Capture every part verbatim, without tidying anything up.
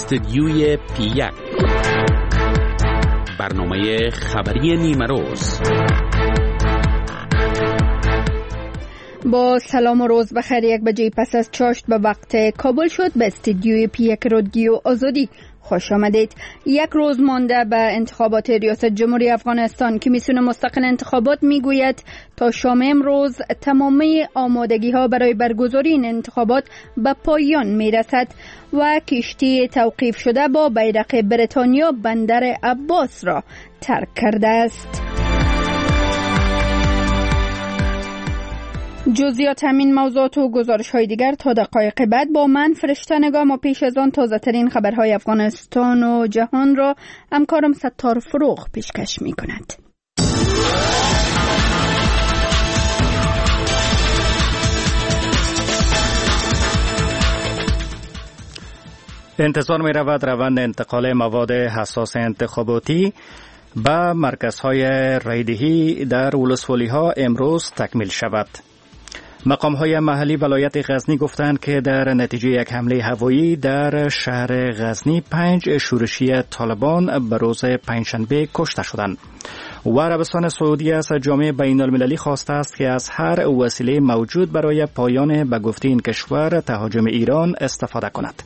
استدیوی پی یک، برنامه خبری نیمه روز. با سلام و روز بخیر. یک بجه پس از چاشت به وقت کابل شد. به استدیوی پی یک رادیو آزادی خوش آمدید. یک روز مانده به انتخابات ریاست جمهوری افغانستان، کمیسیون مستقل انتخابات میگوید تا شام امروز تمامی آمادگی ها برای برگزاری این انتخابات به پایان میرسد و کشتی توقیف شده با بیرق بریتانیا بندر عباس را ترک کرده است. جزئیات همین موضوعات و گزارش های دیگر تا دقایق بعد با من فرشته نگاه. ما پیش از آن تازه ترین خبرهای افغانستان و جهان را همکارم ستار فروغ پیشکش می کند. انتظار می رود روند انتقال مواد حساس انتخاباتی به مرکزهای رایدهی در ولسوالی‌ها امروز تکمیل شود. مقام‌های محلی ولایت غزنی گفتند که در نتیجه یک حمله هوایی در شهر غزنی پنج شورشی طالبان به روز پنجشنبه کشته شدند. و عربستان سعودی از جامعه بین المللی خواسته است که از هر وسیله موجود برای پایان به گفته این کشور تهاجم ایران استفاده کند.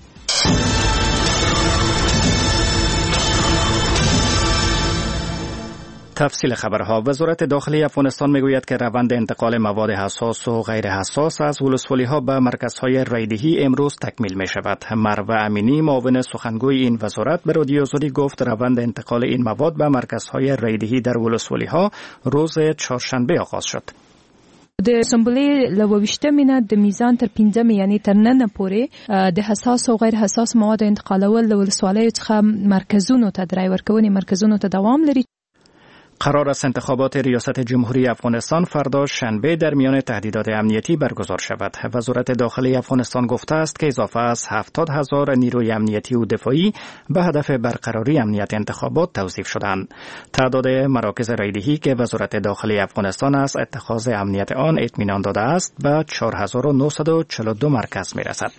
تفصیل خبرها. وزارت داخلی افغانستان میگوید که روند انتقال مواد حساس و غیر حساس از ولسوالی‌ها به مرکزهای رایدهی امروز تکمیل می شود. مروه امینی معاون سخنگوی این وزارت به رادیو آزادی گفت روند انتقال این مواد به مرکزهای رایدهی در ولسوالی‌ها روز چهارشنبه آغاز شد. د اسمبلی لوویشته مینه د میزان تر پنځمه یعنی تر ننه پورې د حساس او غیر حساس مواد انتقالول له ولسوالیو څخه مرکزونو ته درای ورکونې مرکزونو ته دوام لري. قرار است انتخابات ریاست جمهوری افغانستان فردا شنبه در میان تهدیدات امنیتی برگزار شود. وزارت داخلی افغانستان گفته است که اضافه از هفتاد هزار نیروی امنیتی و دفاعی به هدف برقراری امنیت انتخابات توظیف شدند. تعداد مراکز رایدهی که وزارت داخلی افغانستان از اتخاذ امنیت آن اطمینان داده است به چهار هزار و نهصد و چهل و دو مرکز میرسد.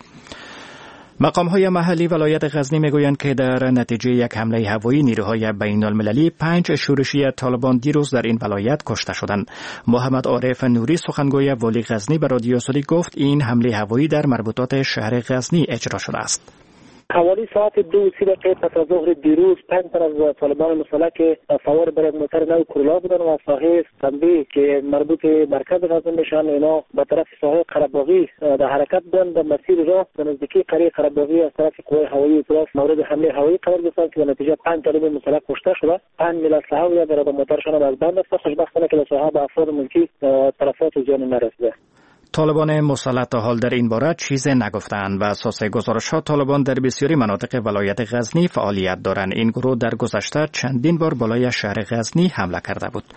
مقام‌های محلی ولایت غزنی میگویند که در نتیجه یک حمله هوایی نیروهای بین المللی پنج شورشی طالبان دیروز در این ولایت کشته شدند. محمد عارف نوری سخنگوی والی غزنی به رادیو آزادی گفت این حمله هوایی در مربوطات شهر غزنی اجرا شده است. حوالی ساعت دو و سی دقیقه پس از ظهر دیروز پنج تن از طالبان مسلح که سوار بر موتر نو کرولا بودن و ساحه سنبی که مربوط مرکز غزنی میشن، اینا به طرف ساحه قره‌باغی در حرکت بودن. در مسیر راه به نزدیکی قریه قره‌باغی از طرف قوای هوایی اطلاف مورد حمله هوایی قرار گرفتند که به نتیجه پنج طالب مسلح کشته شده. پنج میل اسلحه و در موترشان از بند است. خوشبختانه که به ساحه به افراد ملکی تلفات و زیانی نرسیده. طالبان مسلح تا حال در این باره چیزی نگفتند و اساس گزارش‌ها طالبان در بسیاری مناطق ولایت غزنی فعالیت دارند. این گروه در گذشته چندین بار بالای شهر غزنی حمله کرده بود.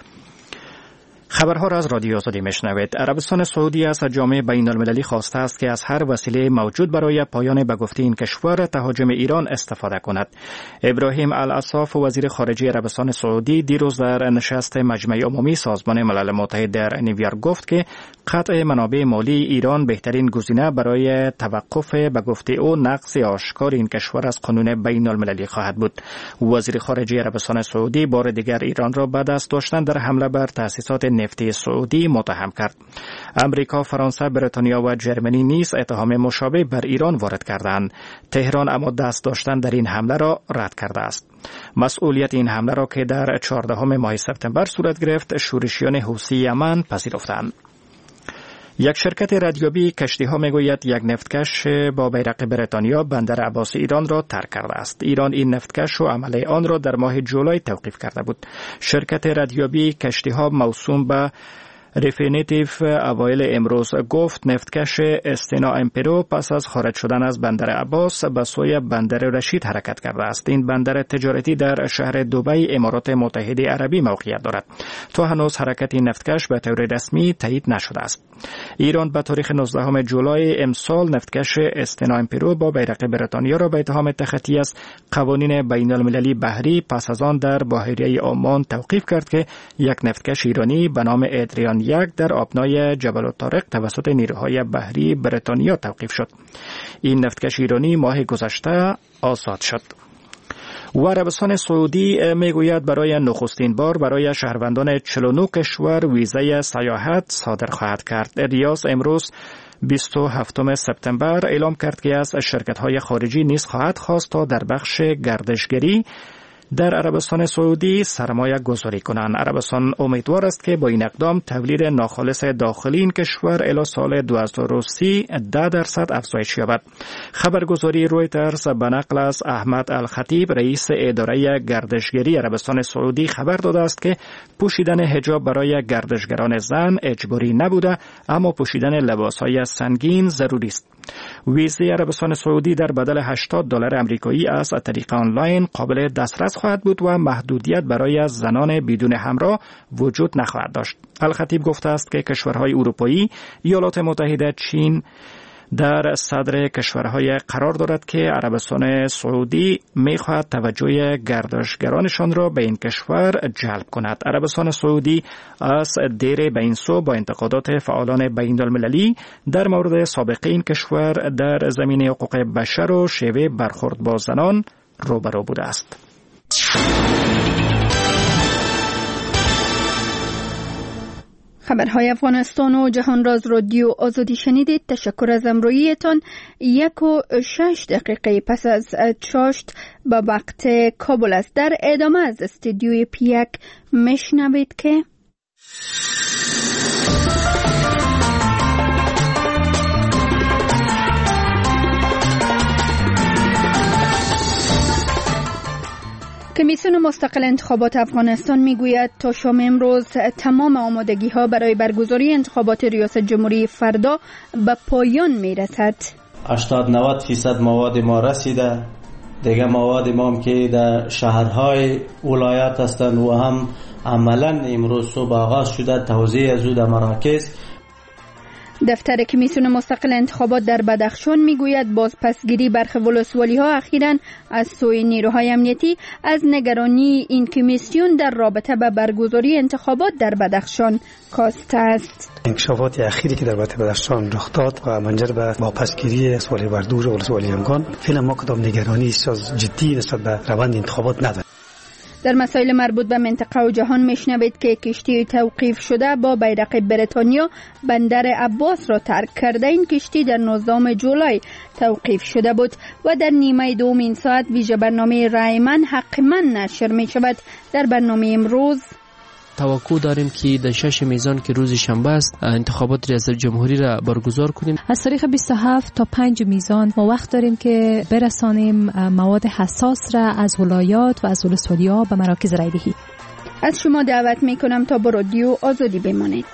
خبرها را از رادیو آزادی میشنوید. عربستان سعودی از جامعه بین المللی خواسته است که از هر وسیله موجود برای پایان به گفته این کشور تهاجم ایران استفاده کند. ابراهیم العصاف وزیر خارجه عربستان سعودی دیروز در نشست مجمع عمومی سازمان ملل متحد در نیویورک گفت که قطع منابع مالی ایران بهترین گزینه برای توقف به گفته او نقض آشکار این کشور از قانون بین المللی خواهد بود. وزیر خارجه عربستان سعودی بار دیگر ایران را بعد از داشتن در حمله بر تأسیسات نفتی سعودی متهم کرد. امریکا، فرانسه، بریتانیا و جرمنی نیز اتهام مشابه بر ایران وارد کردند. تهران اما دست داشتن در این حمله را رد کرده است. مسئولیت این حمله را که در چهاردهم ماه سپتامبر صورت گرفت شورشیان حوثی یمن پذیرفتند. یک شرکت ردیابی کشتی ها میگوید یک نفتکش با بیرق بریتانیا بندر عباس ایران را ترک کرده است. ایران این نفتکش و عمله آن را در ماه جولای توقیف کرده بود. شرکت ردیابی کشتی ها موسوم به ریفینیتیف اوایل امروز گفت نفتکش استنا امپرو پس از خارج شدن از بندر عباس به سوی بندر رشید حرکت کرده است. این بندر تجارتی در شهر دبی امارات متحده عربی موقعیت دارد. تا هنوز حرکت این نفتکش به طور رسمی تایید نشده است. ایران به تاریخ نوزدهم جولای امسال نفتکش استنا امپرو با بیرق بریتانیا را به اتهام تخطی از قوانین بین المللی بحری پس از آن در بحیره عمان توقیف کرد که یک نفتکش ایرانی به نام ادریان یک در آبنای جبل الطارق توسط نیروهای بحری بریتانیا توقیف شد. این نفتکش ایرانی ماه گذشته آزاد شد. و عربستان سعودی میگوید برای نخستین بار برای شهروندان چهل و نه کشور ویزای سیاحت صادر خواهد کرد. ریاض امروز بیست و هفتم سپتامبر اعلام کرد که از شرکت‌های خارجی نیز خواهد خواست تا در بخش گردشگری در عربستان سعودی سرمایه گذاری کنند. عربستان امیدوار است که با این اقدام تولید ناخالص داخلی این کشور الی سال دو هزار و سی ده درصد افزایش یابد. خبرگزاری رویترز به نقل از احمد الخطیب رئیس اداره گردشگری عربستان سعودی خبر داده است که پوشیدن حجاب برای گردشگران زن اجباری نبوده، اما پوشیدن لباسهای سنگین ضروری است. ویزه عربستان سعودی در بدل هشتاد دلار آمریکایی از طریق آنلاین قابل دسترس خواهد بود و محدودیت برای زنان بدون همراه وجود نخواهد داشت. الخطیب گفته است که کشورهای اروپایی، ایالات متحده، چین در صدر کشورهای قرار دارد که عربستان سعودی می‌خواهد توجه گردشگرانشان را به این کشور جلب کند. عربستان سعودی از دیر به این سو با انتقادات فعالان بین‌المللی در مورد سابقه این کشور در زمینه حقوق بشر و شیوه برخورد با زنان روبرو بوده است. خبرهای افغانستان و جهان راز رادیو آزادی شنیدید. تشکر از امرویتان. یک و شش دقیقه پس از چاشت به وقت کابل است. در ادامه از استودیوی پیک میشنوید که کمیسیون مستقل انتخابات افغانستان میگوید تا شام امروز تمام آمادگی ها برای برگزاری انتخابات ریاست جمهوری فردا به پایان میرسد. هشتاد نود درصد مواد ما رسیده. دیگه مواد ما هم که در شهرهای ولایت هستند و هم عملا امروز صبح آغاز شده توزیع از در مراکز. دفتر کمیسیون مستقل انتخابات در بدخشان میگوید بازپسگیری برخی ولسوالی ها اخیراً از سوی نیروهای امنیتی از نگرانی این کمیسیون در رابطه با برگزاری انتخابات در بدخشان کاسته است. انکشافات اخیری که در رابطه بدخشان رخ داد و منجر به واپسگیری ولسوالی بردور و ولسوالی همگان فعلا ما کدام نگرانی جدی نسبت به روند انتخابات نداریم. در مسائل مربوط به منطقه و جهان میشنوید که کشتی توقیف شده با بیرق بریتانیا بندر عباس را ترک کرده. این کشتی در نوزدهم جولای توقیف شده بود و در نیمه دوم این ساعت ویژه برنامه رای من حق من نشر می شود. در برنامه امروز توقع داریم که در شش میزان که روز شنبه است انتخابات ریاست جمهوری را برگزار کنیم. از تاریخ بیست و هفت تا پنج میزان ما وقت داریم که برسانیم مواد حساس را از ولایات و از ولسوالی‌ها به مراکز رایدهی. از شما دعوت می کنم تا با رادیو آزادی بمانید.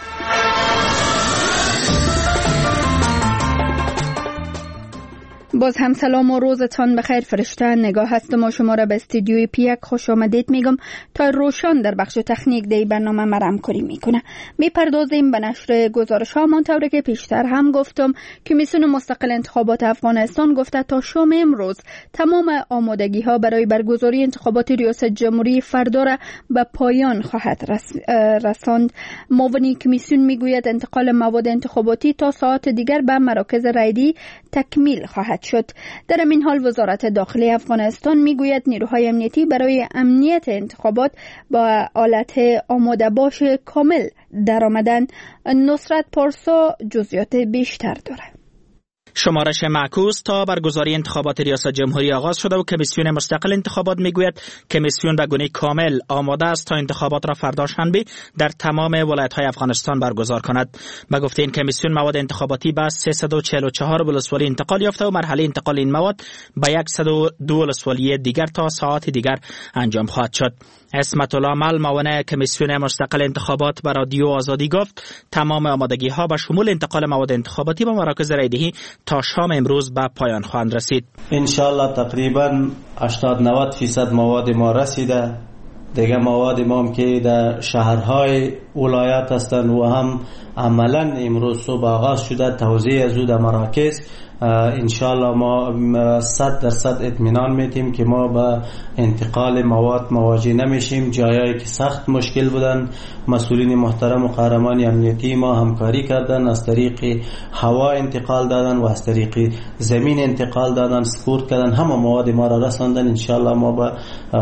باز هم سلام و روزتان بخیر. فرشته نگاه هستم و شما را به استودیوی پیک خوش آمدید میگم تا روشان در بخش تکنیک دی برنامه ما همکاری میکنه. میپردازیم به نشر گزارش ها. همانطور که پیشتر هم گفتم کمیسیون مستقل انتخابات افغانستان گفته تا شام امروز تمام آمادگی ها برای برگزاری انتخابات ریاست جمهوری فردا را به پایان خواهد رساند. معاون کمیسیون میگوید انتقال مواد انتخاباتی تا ساعت دیگر به مراکز رایدی تکمیل خواهد شد. در این حال وزارت داخلی افغانستان میگوید نیروهای امنیتی برای امنیت انتخابات با آلت آماده باش کامل در آمدن. نصرت پارسا جزئیات بیشتر دارد. شمارش معکوس تا برگزاری انتخابات ریاست جمهوری آغاز شده و کمیسیون مستقل انتخابات میگوید کمیسیون به گونه کامل آماده است تا انتخابات را فردا شنبه در تمام ولایت‌های افغانستان برگزار کند. به گفته این کمیسیون مواد انتخاباتی به سیصد و چهل و چهار ولسوالی انتقال یافته و مرحله انتقال این مواد به صد و دو ولسوالی دیگر تا ساعت دیگر انجام خواهد شد. اسمت الله مل معاون کمیسیون مستقل انتخابات به رادیو آزادی گفت تمام آمادگی ها به شمول انتقال مواد انتخاباتی به مراکز رایدهی تا شام امروز به پایان خواهند رسید. ان شاء الله تقریبا هشتاد نود درصد مواد ما رسیده. دیگه مواد ما هم که در شهرهای ولایت هستند و هم عملا امروز صبح آغاز شده توزیع از او در مراکز. انشالله ما صد درصد اطمینان میتیم که ما به انتقال مواد مواجه نمیشیم. جایی که سخت مشکل بودن مسئولین محترم و قهرمان امنیتی ما همکاری کردن، از طریق هوا انتقال دادن و از طریق زمین انتقال دادن، سپورت کردن، همه مواد ما را رساندن. انشالله ما به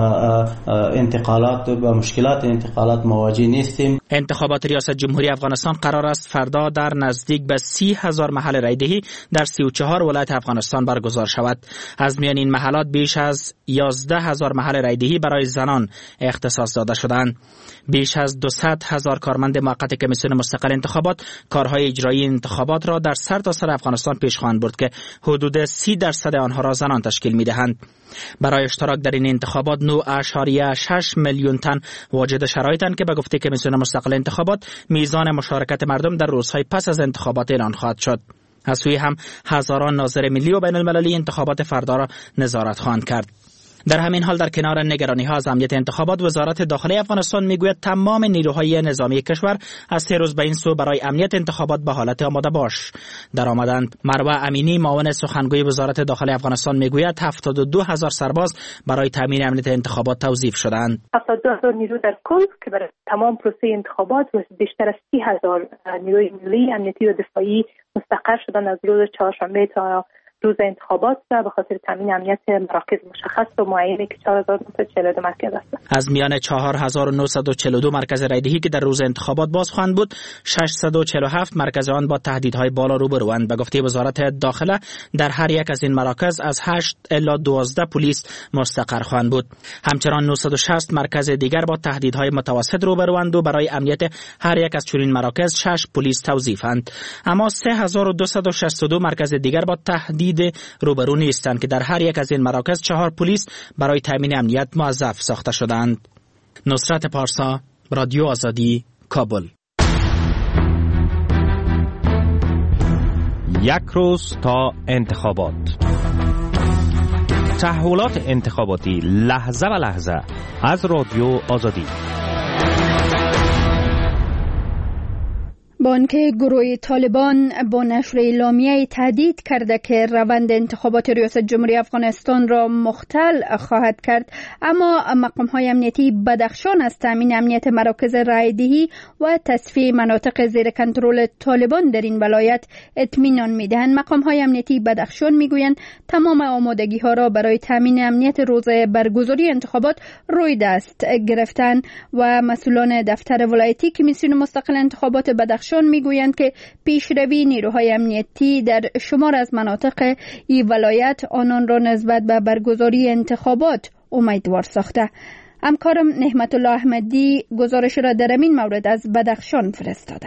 انتقالات و مشکلات انتقالات مواجه نیستیم. انتخابات ریاست جمهوری افغانستان قرار است فردا در نزدیک به سی هزار محل رایدهی در سی و چهار ولایت افغانستان برگزار شود. از میان این محلات بیش از یازده هزار محل رایدهی برای زنان اختصاص داده شدند. بیش از دویست هزار کارمند موقت کمیسیون مستقل انتخابات کارهای اجرایی انتخابات را در سرتاسر سر افغانستان پیش خواهند برد که حدود سی درصد آنها را زنان تشکیل می‌دهند. برای اشتراک در این انتخابات نه اشاریه شش میلیون تن واجد شرایطند که به گفته کمیسیون مستقل انتخابات میزان مشارکت مردم در روزهای پس از انتخابات اعلان خواهد شد. از سوی هم هزاران ناظر ملی و بین المللی انتخابات فردا را نظارت خواهند کرد. در همین حال در کنار نگرانی ها از امنیت انتخابات، وزارت داخلی افغانستان میگوید تمام نیروهای نظامی کشور از سه روز به این سو برای امنیت انتخابات به حالت آماده باش در آمدند. مروه امینی معاون سخنگوی وزارت داخلی افغانستان میگوید هفتاد و دو هزار سرباز برای تامین امنیت انتخابات توظیف شدند. هفتاد و دو هزار نیرو در کل که برای تمام پروسه انتخابات و بیشتر از سی هزار نیروی ملی امنیتی و دفاعی مستقر شدن از روز چهارشنبه تا روز انتخابات به خاطر تامین امنیت مراکز مشخص و معینه که چهار هزار و نهصد و چهل و دو مرکز است. از میان چهار هزار و نهصد و چهل و دو مرکز رایدهی که در روز انتخابات باز خواهند بود، ششصد و چهل و هفت مرکز آن با تهدیدهای بالا روبروند. به گفته وزارت داخله در هر یک از این مراکز از هشت الی دوازده پلیس مستقر خواهند بود. همچنان نهصد و شصت مرکز دیگر با تهدیدهای متوسط روبروند و برای امنیت هر یک از چنین مراکز شش پلیس توظیفند. اما سه هزار و دویست و شصت و دو مرکز دیگر با تهدید روبرو نیستند که در هر یک از این مراکز چهار پلیس برای تامین امنیت موظف ساخته شدند. نصرت پارسا، رادیو آزادی، کابل. یک روز تا انتخابات. تحولات انتخاباتی لحظه به لحظه از رادیو آزادی. با آنکه گروه طالبان با نشر اعلامیه تهدید کرده که روند انتخابات ریاست جمهوری افغانستان را مختل خواهد کرد، اما مقام‌های امنیتی بدخشان از تامین امنیت مراکز رایدهی و تصفیه مناطق زیر کنترل طالبان در این ولایت اطمینان می‌دهند. مقام‌های امنیتی بدخشان می‌گویند تمام آمادگی‌ها را برای تامین امنیت روز برگزاری انتخابات روی دست گرفتند و مسئولان دفتر ولایتی کمیسیون مستقل انتخابات بدخشان میگویند که پیشروی نیروهای امنیتی در شمار از مناطق این ولایت آنان را نسبت به برگزاری انتخابات امیدوار ساخته. همکارم نحمت الله احمدی گزارش را در این مورد از بدخشان فرستاده.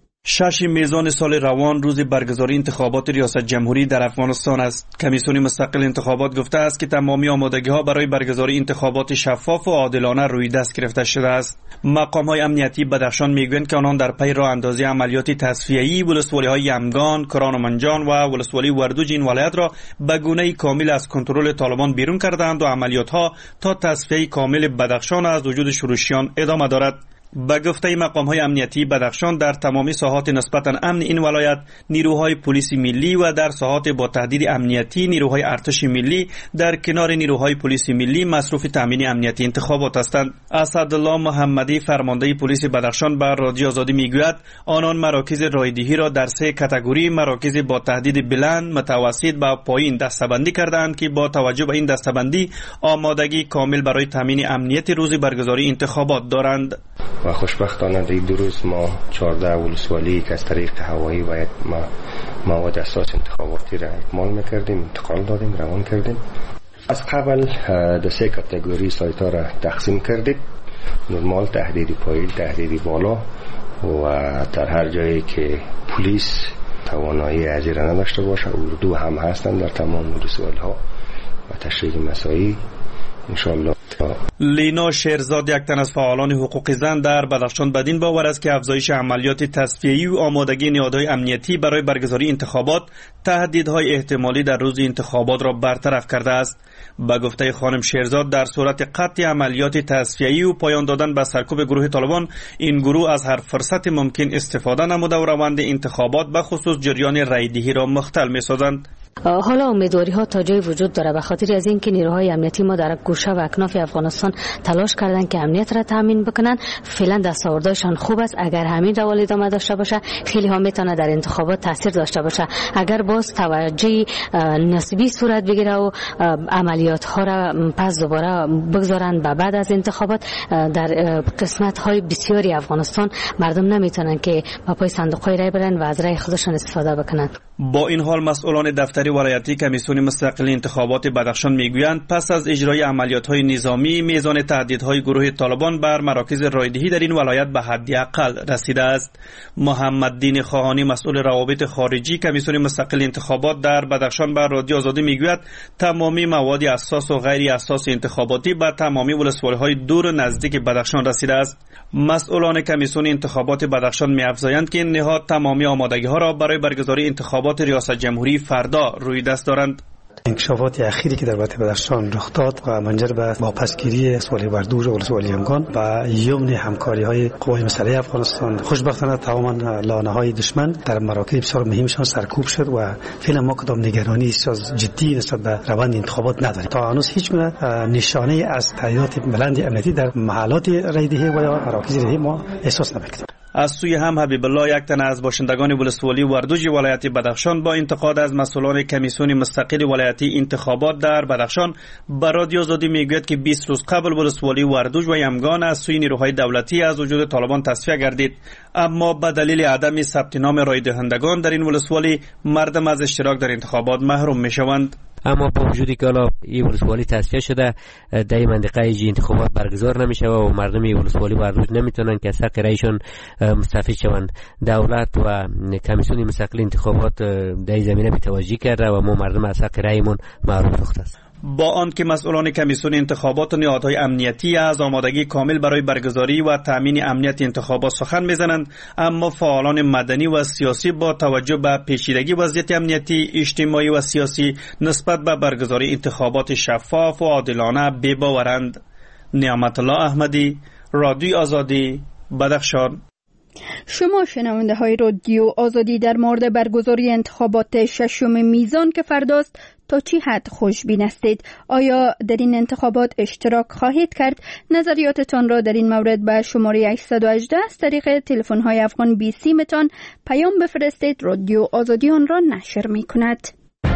شش میزان سال روان روز برگزاری انتخابات ریاست جمهوری در افغانستان است. کمیسیون مستقل انتخابات گفته است که تمامی آمادگی‌ها برای برگزاری انتخابات شفاف و عادلانه روی دست گرفته شده است. مقام‌های امنیتی بدخشان می‌گویند که آنان در پی راه اندازی عملیات تصفیه‌ای ولسوالی‌های یمگان، کران و منجان و ولسوالی وردوج این ولایت را به گونه‌ای کامل از کنترل طالبان بیرون کردند و عملیات‌ها تا تصفیه کامل بدخشان از وجود شورشیان ادامه دارد. به گفته مقام‌های امنیتی بدخشان در تمامی ساحات نسبتاً امن این ولایت نیروهای پلیس ملی و در ساحات با تهدید امنیتی نیروهای ارتش ملی در کنار نیروهای پلیس ملی مصروف تامین امنیتی انتخابات هستند. اسدالله محمدی فرمانده پلیس بدخشان به رادیو آزادی میگوید آنان مراکز رایدهی را در سه کاتگوری مراکز با تهدید بلند، متوسط و پایین دسته‌بندی کردند که با توجه به این دسته‌بندی آمادگی کامل برای تامین امنیت روز برگزاری انتخابات دارند. و خوشبختانه در دو روز ما چهارده ولسوالی که از طریق هوایی و ما مواد اساس انتخاباتی را اکمال میکردیم، انتقال دادیم، روان کردیم. از قبل در سه کاتگوری سایت‌ها را تقسیم کردیم: نرمال، تهدیدی پایین، تهدیدی بالا و در هر جایی که پلیس توانایی اجرا نداشته باشه اردو هم هستند در تمام ولسوالی‌ها و تشریح مساعی. انشالله لینا شیرزاد، یک تن از فعالان حقوق زن در بدخشان، بدین باور است که افزایش عملیات تصفیه‌ای و آمادگی نهادهای امنیتی برای برگزاری انتخابات تهدیدهای احتمالی در روز انتخابات را برطرف کرده است. به گفته خانم شیرزاد، در صورت قطع عملیات تصفیه‌ای و پایان دادن به سرکوب گروه طالبان، این گروه از هر فرصت ممکن استفاده نموده و روند انتخابات به خصوص جریان رایدهی را مختل می‌سازند. حالا امیدواری ها تا جای وجود داره به خاطر از اینکه نیروهای امنیتی ما در گوشه و اکناف افغانستان تلاش کردن که امنیت را تامین بکنن. فعلا دستاوردشان خوب است. اگر همین روال ادامه داشته باشه خیلی ها میتونه در انتخابات تاثیر داشته باشه. اگر باز توجه نسبی صورت بگیره و عملیات ها را پس دوباره بگذارن به بعد از انتخابات، در قسمت های بسیاری افغانستان مردم نمیتونن که با پای صندوق های رای برن و از رای خودشان استفاده بکنن. با این حال مسئولان دفتر ولایتی کمیسیون مستقل انتخابات بدخشان میگویند پس از اجرای عملیات‌های نظامی، میزان تهدیدهای گروه طالبان بر مراکز رایدهی در این ولایت به حداقل رسیده است. محمد دین خواهانی، مسئول روابط خارجی کمیسیون مستقل انتخابات در بدخشان، بر رادیو آزادی میگوید تمامی مواد اساس و غیر اساس انتخاباتی به تمامی ولسوالی‌های دور و نزدیک بدخشان رسیده است. مسئولان کمیسیون انتخابات بدخشان می‌افزایند که این نهاد تمامی آمادگی‌ها را برای برگزاری انتخابات ریاست جمهوری فردا روی دست دارند. انکشافات اخیری که در ولایت بدخشان رخ داد و منجر به واپسگیری سوالی بردور ولسوالی همگان و یمن همکاری های قوای مسلحه افغانستان، خوشبختانه تمام لانه های دشمن در مراکز بسیار مهمشان سرکوب شد و فعلا ما کدام نگرانی از جدی نسبت به روند انتخابات نداریم. تا هنوز هیچ نشانه از تهدیدات بلند امنیتی در محلات رایدهی و یا مراکز رایدهی ما احساس نمی‌کنیم. از سوی هم حبیب الله، یک تن از باشندگان ولسوالی وردوج ولایت بدخشان، با انتقاد از مسئولان کمیسیون مستقل ولایتی انتخابات در بدخشان به رادیو آزادی میگوید که بیست روز قبل ولسوالی وردوج و یمگان از سوی نیروهای دولتی از وجود طالبان تصفیه گردید، اما به دلیل عدم ثبت نام رای دهندگان در این ولسوالی مردم از اشتراک در انتخابات محروم میشوند. اما با وجودی که حالا این ولسوالی تصفیه شده، در این منطقه ایجی انتخابات برگزار نمیشه و مردم این ولسوالی وردوج نمیتونن که از حق رایشون مستفید شوند. دولت و کمیسیون مستقل انتخابات در این زمینه بی‌توجهی کرده و ما مردم از حق رایمون محروم ساخته است. با آنکه مسئولان کمیسیون انتخابات و نهادهای امنیتی از آمادگی کامل برای برگزاری و تامین امنیت انتخابات سخن میزنند، اما فعالان مدنی و سیاسی با توجه به پیچیدگی وضعیت امنیتی، اجتماعی و سیاسی نسبت به برگزاری انتخابات شفاف و عادلانه بی‌باورند. نعمت الله احمدی، رادیو آزادی، بدخشان. شما شنونده های رادیو آزادی در مورد برگزاری انتخابات ششم میزان که فرداست تا چی حد خوشبین هستید؟ آیا در این انتخابات اشتراک خواهید کرد؟ نظریاتتان را در این مورد به شماره هشتصد و هجده از طریق تلفن های افغان بیست متان پیام بفرستید. رادیو آزادی آن را نشر می کند.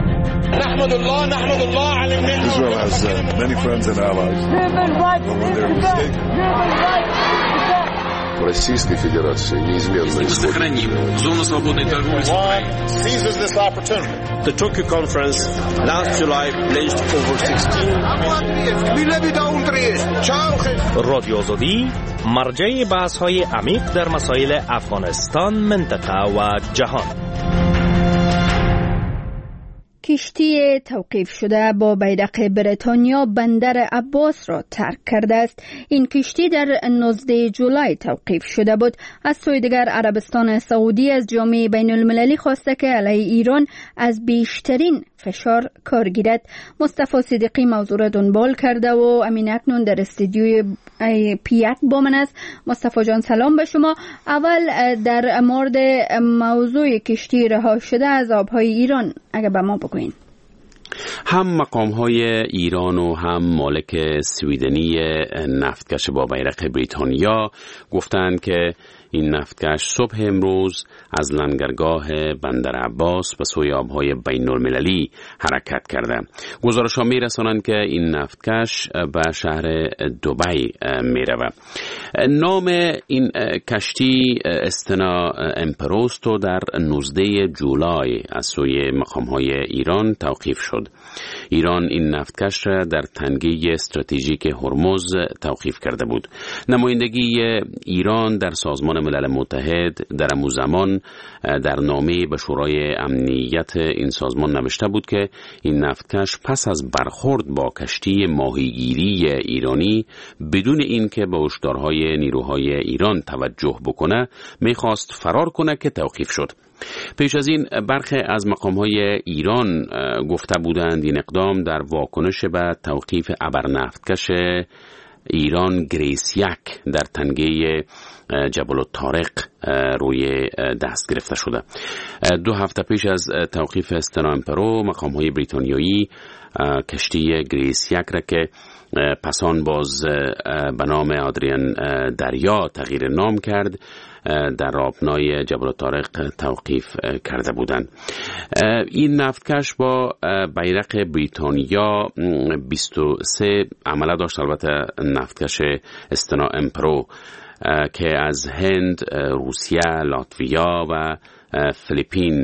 نحمد الله نحمد الله علی النعمة. Israel has uh, many friends and allies. When they're mistaken. Российской Федерации неизменно исходит. Зону свободной торговли с Украиной. Seizes this opportunity. The Tokyo conference last July pledged over sixteen. رادیو آزادی مرجع بحث‌های عمیق در مسائل افغانستان، منطقه و جهان. کشتی توقیف شده با بیرق بریتانیا بندر عباس را ترک کرده است. این کشتی در نوزدهم جولای توقیف شده بود. از سوی دیگر عربستان سعودی از جامعه بین المللی خواسته که علیه ایران از بیشترین فشار کار گیرد. مصطفی صدیقی موضوع را دنبال کرده و امین اکنون در استودیوی پیک با من است. مصطفی جان سلام به شما. اول در مورد موضوع کشتی رها شده از آبهای ایران اگر به ما بگوین. هم مقام های ایران و هم مالک سویدنی نفتکش با بیرق بریتانیا گفتند که این نفتکش صبح امروز از لنگرگاه بندر عباس به سوی آبهای بین المللی حرکت کرده. گزارش ها می رسانند که این نفتکش به شهر دبی می رود. نام این کشتی استنا امپروستو در نوزدهم جولای از سوی مقام های ایران توقیف شد. ایران این نفتکش را در تنگه استراتژیک هرمز توقیف کرده بود. نمایندگی ایران در سازمان ملل متحد در امو زمان در نامه به شورای امنیت این سازمان نوشته بود که این نفتکش پس از برخورد با کشتی ماهیگیری ایرانی بدون اینکه به هشدارهای نیروهای ایران توجه بکنه میخواست فرار کنه که توقیف شد. پیش از این برخی از مقامهای ایران گفته بودند این اقدام در واکنش به توقیف ابرنفتکش ایران گریس یک در تنگه جبل الطارق روی دست گرفته شده. دو هفته پیش از توقیف استنا امپرو مقامهای بریتانیایی کشتی گریس یک را که پسان باز به نام آدریان دریا تغییر نام کرد در آبنای جبل الطارق توقیف کرده بودند. این نفتکش با بیرق بریتانیا بیست و سه عمله داشت، البته نفتکش استنا امپرو که از هند، روسیه، لاتویا و فیلیپین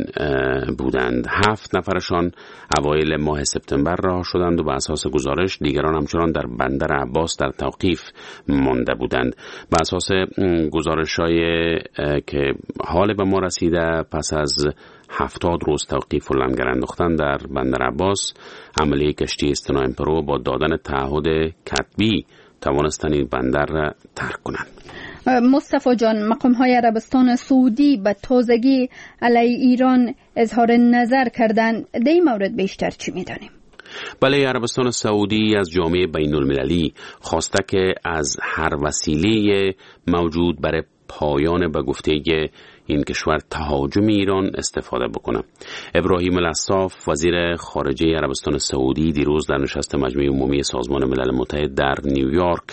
بودند. هفت نفرشان اوایل ماه سپتامبر رها شدند و به اساس گزارش دیگران همچنان در بندر عباس در توقیف مانده بودند. به اساس گزارش‌های که حال به ما رسیده پس از هفتاد روز توقیف و لنگر انداختن در بندر عباس، عملیه کشتی استنا امپرو با دادن تعهد کتبی توانستن این بندر را ترک کنند. مصطفی جان، مقام‌های عربستان سعودی به تازگی علیه ایران اظهار نظر کردند. در این مورد بیشتر چی می‌دانیم؟ بله، عربستان سعودی از جامعه بین المللی خواسته که از هر وسیله موجود برای پایان به گفته این کشور تهاجم ایران استفاده بکنه. ابراهیم الاصاف وزیر خارجه عربستان سعودی دیروز در نشست مجمع عمومی سازمان ملل متحد در نیویورک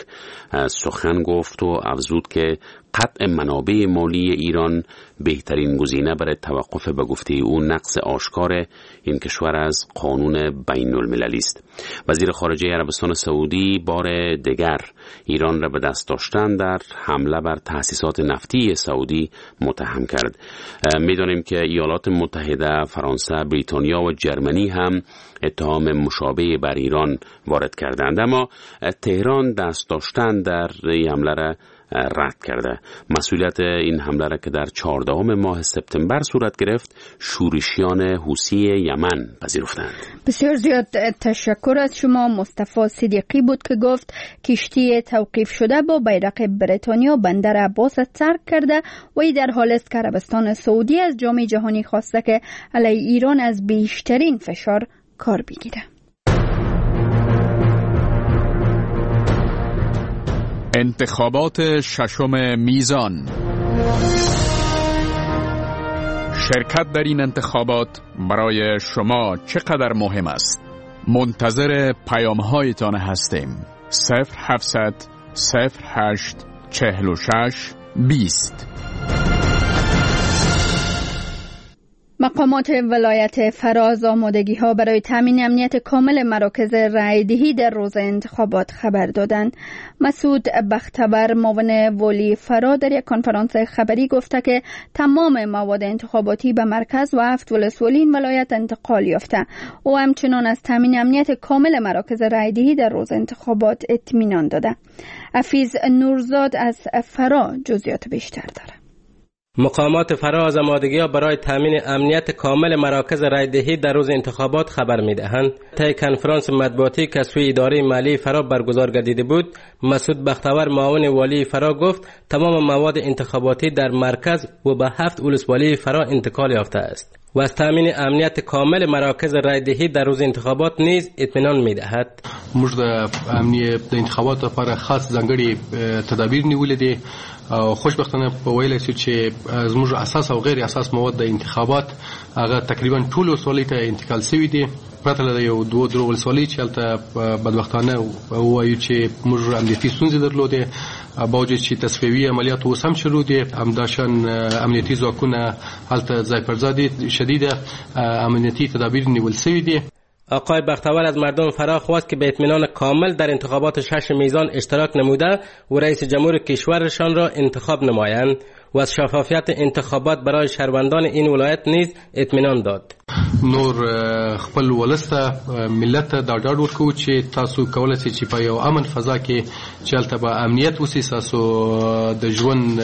سخن گفت و افزود که قطع منابع مالی ایران بهترین گزینه برای توقف به گفته او نقض آشکار این کشور از قانون بین المللی است. وزیر خارجه عربستان سعودی بار دیگر ایران را به دست داشتن در حمله بر تأسیسات نفتی سعودی متهم کرد. می‌دانیم که ایالات متحده، فرانسه، بریتانیا و جرمنی هم اتهام مشابه بر ایران وارد کردند، اما تهران دست داشتن در این حمله را رد کرده. مسئولیت این حمله را که در چهاردهم ماه سپتامبر صورت گرفت شورشیان حوثی یمن پذیرفتند. بسیار زیاد تشکر از شما. مصطفی صدیقی بود که گفت کشتی توقیف شده با بیرق بریتانیا بندر عباس ترک کرده و ای در حال است که عربستان سعودی از جامعه جهانی خواسته که علیه ایران از بیشترین فشار کار بگیره. انتخابات ششم میزان. شرکت در این انتخابات برای شما چقدر مهم است؟ منتظر پیام‌هایتان هستیم. صفر هفتصد صفر هشت چهل و شش بیست. مقامات ولایت فراز آمادگی ها برای تامین امنیت کامل مراکز رای دهی در روز انتخابات خبر دادند. مسعود بختور معاون والی فرا در یک کنفرانس خبری گفته که تمام مواد انتخاباتی به مرکز و هفت ولسوالی این ولایت انتقال یافته. او همچنان از تامین امنیت کامل مراکز رای دهی در روز انتخابات اطمینان داده. حفیظ نورزاد از فرا جزئیات بیشتر داره. مقامات فرا از آمادگی‌ها برای تامین امنیت کامل مراکز رایدهی در روز انتخابات خبر می‌دهند. طی کنفرانس مطبوعاتی که سوی اداره مالی فرا برگزار گردیده بود، مسعود بختور معاون والی فرا گفت تمام مواد انتخاباتی در مرکز و به هفت ولسوالی فرا انتقال یافته است و از تامین امنیت کامل مراکز رایدهی در روز انتخابات نیز اطمینان می‌دهد. موږ د امنیت د انتخاباتو لپاره خاص ځانګړي تدابیر نیولې دي او خوشبختانه په ویلای شو چې زموږ اساس او غیر اساس مواد د انتخابات هغه تقریبا ټول ولسوالۍ ته انتقال شوي دي، پرته له یو دوه درو ولسوالۍ چې هلته بدبختانه ووایو چې موږ امنیتي ستونزې درلودې، با وجود چې تصفیوي عملیات اوس هم شروع دي، همداشان امنیتي ځواکونه هلته ځای پر ځای دي، شدیده امنیتي تدابیر نیول شوي دي. آقای بختور از مردم فرا خواست که به اطمینان کامل در انتخابات شش میزان اشتراک نموده و رئیس جمهور کشورشان را انتخاب نمایند. و از شفافیت انتخابات برای شهروندان این ولایت نیز اطمینان داد. نور خپل ولسته ملت ته دا ډاډ ورکوو چې تاسو کولای شئ چې په یو امن فضا کې چې هلته به امنیت وسي، تاسو د ژوند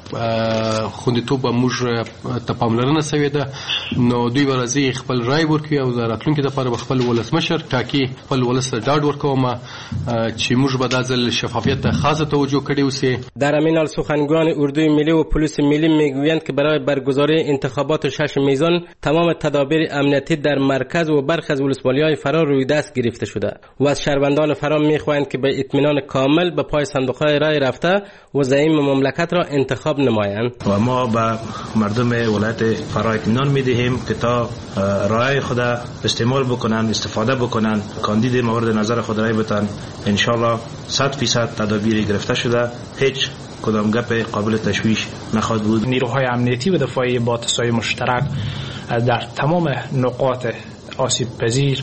خوندیتوب به موږ ته پاملرنه سوې ده، نو دوی به راځي خپل رای ورکوي او د راتلونکي دپاره به خپل ولسمشر ټاکي. خپل ولس ته ډاډ ورکوم چې موږ به دا ځل شفافیت ته خاصه توجه کړې اوسي. در همین حال سخنگویان اردوی ملی و پلیس ملی میگویند که برای برگزاری انتخابات شش میزان تمام تدابیر امنیتی در مرکز و برخی از ولسوالی‌های فرا روی دست گرفته شده و از شهروندان فرا می‌خواهند که به اطمینان کامل به پای صندوق‌های رای رفته و زعیم مملکت را انتخاب نمایند. و ما به مردم ولایت فرا اطمینان می‌دهیم که تا رای خود استعمال بکنن، استفاده بکنن، کاندید مورد نظر خود رای بدن. ان شاء الله صد درصد تدابیر گرفته شده، هیچ کدام گپ قابل تشویش نخواهد بود. نیروهای امنیتی و دفاعی با تسای مشترک در تمام نقاط آسیب پذیر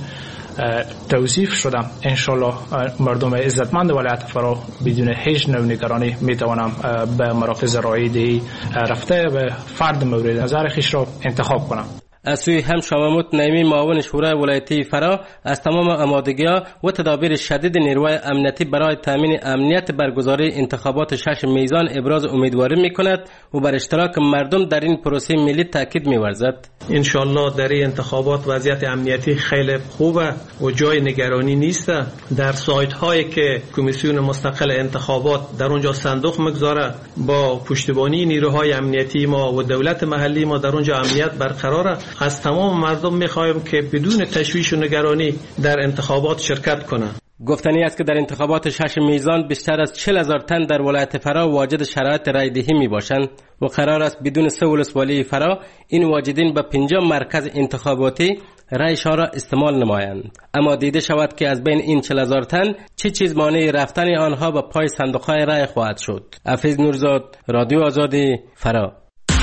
توصیف شدم. انشالله مردم عزتمند ولایت فرا بدون هیچ نوع نگرانی میتوانم به مراکز رایدهی رفته و فرد مورد نظر خیش را انتخاب کنم. از سوی هم شاماموت نعیمی معاون شورای ولایتی فرا از تمام آمادگی‌ها و تدابیر شدید نیروهای امنیتی برای تامین امنیت برگزاری انتخابات شش میزان ابراز امیدواری می‌کند و بر اشتراک مردم در این پروسه ملی تاکید می‌ورزد. ان شاء الله در این انتخابات وضعیت امنیتی خیلی خوبه و جای نگرانی نیست. در سایت هایی که کمیسیون مستقل انتخابات در اونجا صندوق مگذاره، با پشتیبانی نیروهای امنیتی ما و دولت محلی ما در اونجا امنیت برقراره. از تمام مردم میخوایم که بدون تشویش و نگرانی در انتخابات شرکت کنند. گفتنی است که در انتخابات شش میزان بیشتر از چهل هزار تن در ولایت فرا واجد شرایط رایدهی می باشند و قرار است بدون سه ولسوالی فرا این واجدین به پنجاه مرکز انتخاباتی رایشان را استعمال نمایند. اما دیده شود که از بین این چهل هزار تن چه چیز مانع رفتن آنها به پای صندوق‌های رای خواهد شد. حفیظ نورزاد، رادیو آزادی، فرا.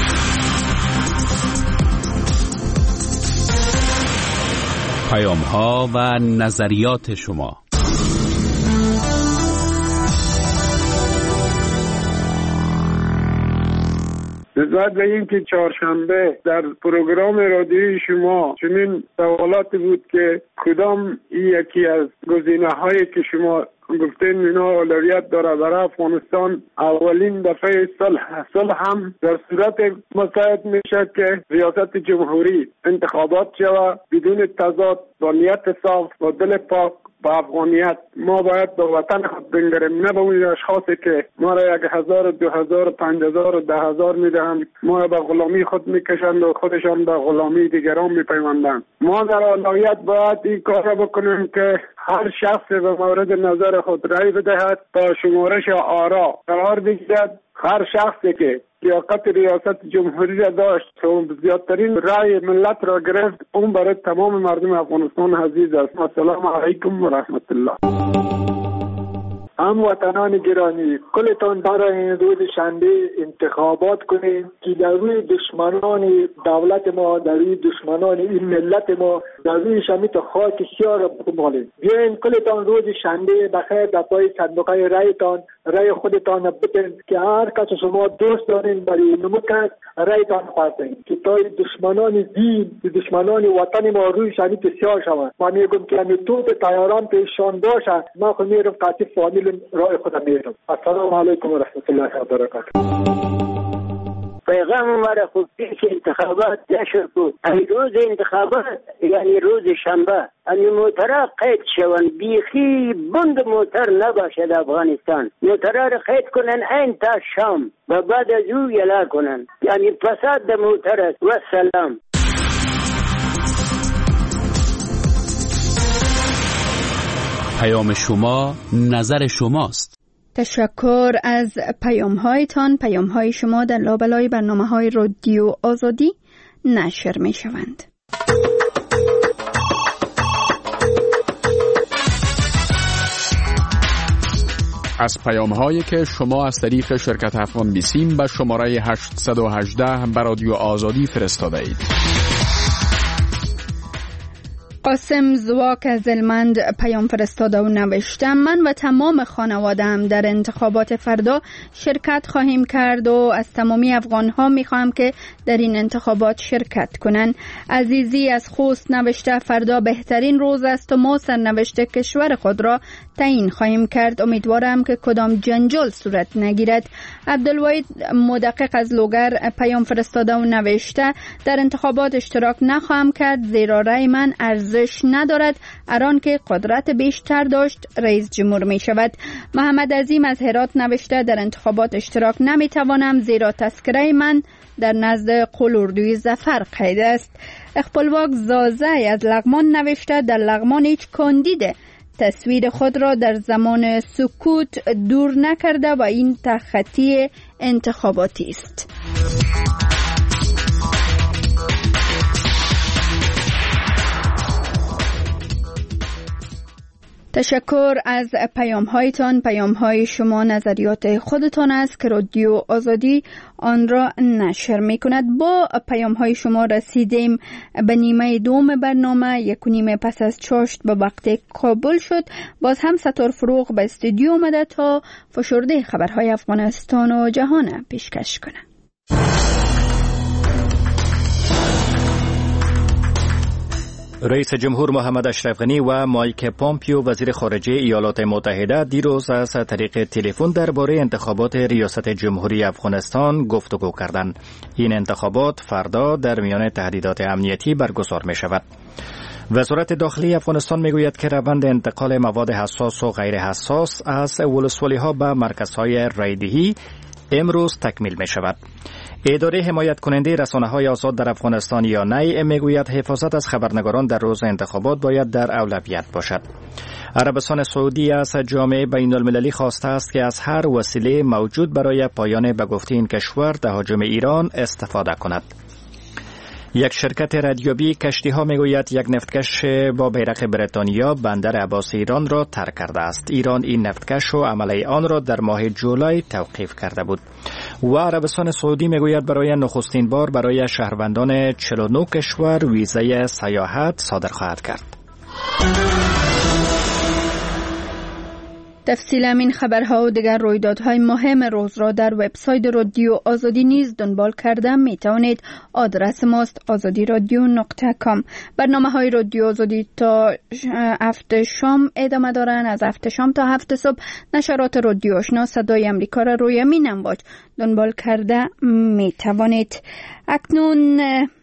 پیام ها و نظریات شما. نسبت به این که چهارشنبه در پروگرام رادیوی شما چنین سوالاتی بود که کدام یکی از گزینه‌هایی که شما گفتین اینا اولویت داره برای افغانستان، اولین دفعه صلح صلح هم در صورت مساعد میشه که ریاست جمهوری انتخابات شود بدون تضاد، با نیت صاف و دل پاک با افغانیت. ما باید به وطن خود بنگریم، نه به اون اشخاصی که ما را یک هزار، دو هزار، پنج هزار و ده هزار میدهند، ما را به غلامی خود میکشند و خودشان به غلامی دیگران میپیوندند. ما در اولویت باید این کار را بکنیم که هر شخص به مورد نظر خود رای بدهد تا شمارش آرا قرار بگیرد. هر شخصی که لیاقت ریاست جمهوری را داشت و زیادترین رای ملت را گرفت، اون برای تمام مردم افغانستان عزیز است. السلام علیکم و رحمت الله. هموطنان گرامی، کلتان برای این روز شنبه انتخابات کنیم که در روی دشمنان دولت ما، در روی دشمنان این ملت ما، در روی شمیت خاک سیاه را بمالیم. بیاین کلتان روز شنبه بخیر در پای صندوقهای رایتان رای خودتان بتن که هر کس شما دوست دارین برای نمکت رایتان خواستین که تای دشمنان دین، دشمنان وطن ما روی شمیت سیاه شود. من میگم که همین توپ تیاران پیشان باشه، ما خود میرم قاطی فامیل رای خودم میرم. السلام علیکم و رحمت الله و برکاته. پیغام مرا خوب پیش انتخابات نشد بود. این روز انتخابات یعنی روز شنبه این موترها قید شوند، بیخی بند موتر نباشد افغانستان. موترها را قید کنن این تا شام و بعد از او یلا کنن، یعنی فساد د موتر است. و سلام. پیام شما نظر شماست. تشکر از پیام هایتان. پیام های شما در لابلای برنامه های رادیو آزادی نشر می شوند. از پیام هایی که شما از طریق شرکت افغان بیسیم به شماره هشت یک هشت به رادیو آزادی فرستاده اید. قاسم زواک از المند پیام فرستاده و نوشته: من و تمام خانواده‌ام در انتخابات فردا شرکت خواهیم کرد و از تمامی افغان‌ها می‌خواهم که در این انتخابات شرکت کنند. عزیزی از خوست نوشته: فردا بهترین روز است و ما سرنوشت کشور خود را تعیین خواهیم کرد. امیدوارم که کدام جنجال صورت نگیرد. عبدالوحید مدقق از لوگر پیام فرستاده و نوشته: در انتخابات اشتراک نخواهم کرد زیرا رأی من ارزش ندارد. اران که قدرت بیشتر داشت رئیس جمهور می شود. محمد عظیم از هرات نوشته: در انتخابات اشتراک نمی توانم زیرا تذکره من در نزد قلوردوی ظفر قید است. اخپلواک زازه از لغمان نوشته: در لغمان هیچ کاندید تصویر خود را در زمان سکوت دور نکرده و این تخطی انتخاباتی است. تشکر از پیام هایتان. پیام های شما نظریات خودتان است که رادیو آزادی آن را نشر می کند. با پیام های شما رسیدیم به نیمه دوم برنامه. یک و نیمه پس از چاشت به وقت کابل شد. باز هم ستار فروغ به استودیو آمده تا فشرده خبرهای افغانستان و جهان پیشکش کنه. رئیس جمهور محمد اشرف غنی و مایک پامپیو وزیر خارجه ایالات متحده دیروز از طریق تلفن درباره انتخابات ریاست جمهوری افغانستان گفتگو کردند. این انتخابات فردا در میان تهدیدات امنیتی برگزار می شود. وزارت داخلی افغانستان می گوید که روند انتقال مواد حساس و غیر حساس از ولسوالی ها به مرکزهای رایدهی امروز تکمیل می شود. اداره حمایت کننده رسانه های آزاد در افغانستان یا نی میگوید حفاظت از خبرنگاران در روز انتخابات باید در اولویت باشد. عربستان سعودی از جامعه بین المللی خواسته است که از هر وسیله موجود برای پایان به گفته این کشور تهاجم ایران استفاده کند. یک شرکت ردیابی کشتی ها میگوید یک نفتکش با بیرق بریتانیا بندر عباس ایران را ترک کرده است. ایران این نفتکش و عمله آن را در ماه جولای توقیف کرده بود. و عربستان سعودی میگوید برای نخستین بار برای شهروندان چهل و نه کشور ویزای سیاحت صادر خواهد کرد. تفصیل همین خبرها و دیگر رویدادهای مهم روز را در وبسایت رادیو آزادی نیز دنبال کرده می توانید. آدرس ماست آزادی رادیو نقطه کام. برنامه های رادیو آزادی تا هفت شام ادامه دارند. از هفت شام تا هفت صبح نشرات رادیو آشنا صدای امریکا را روی مین امواج دنبال کرده می توانید. اکنون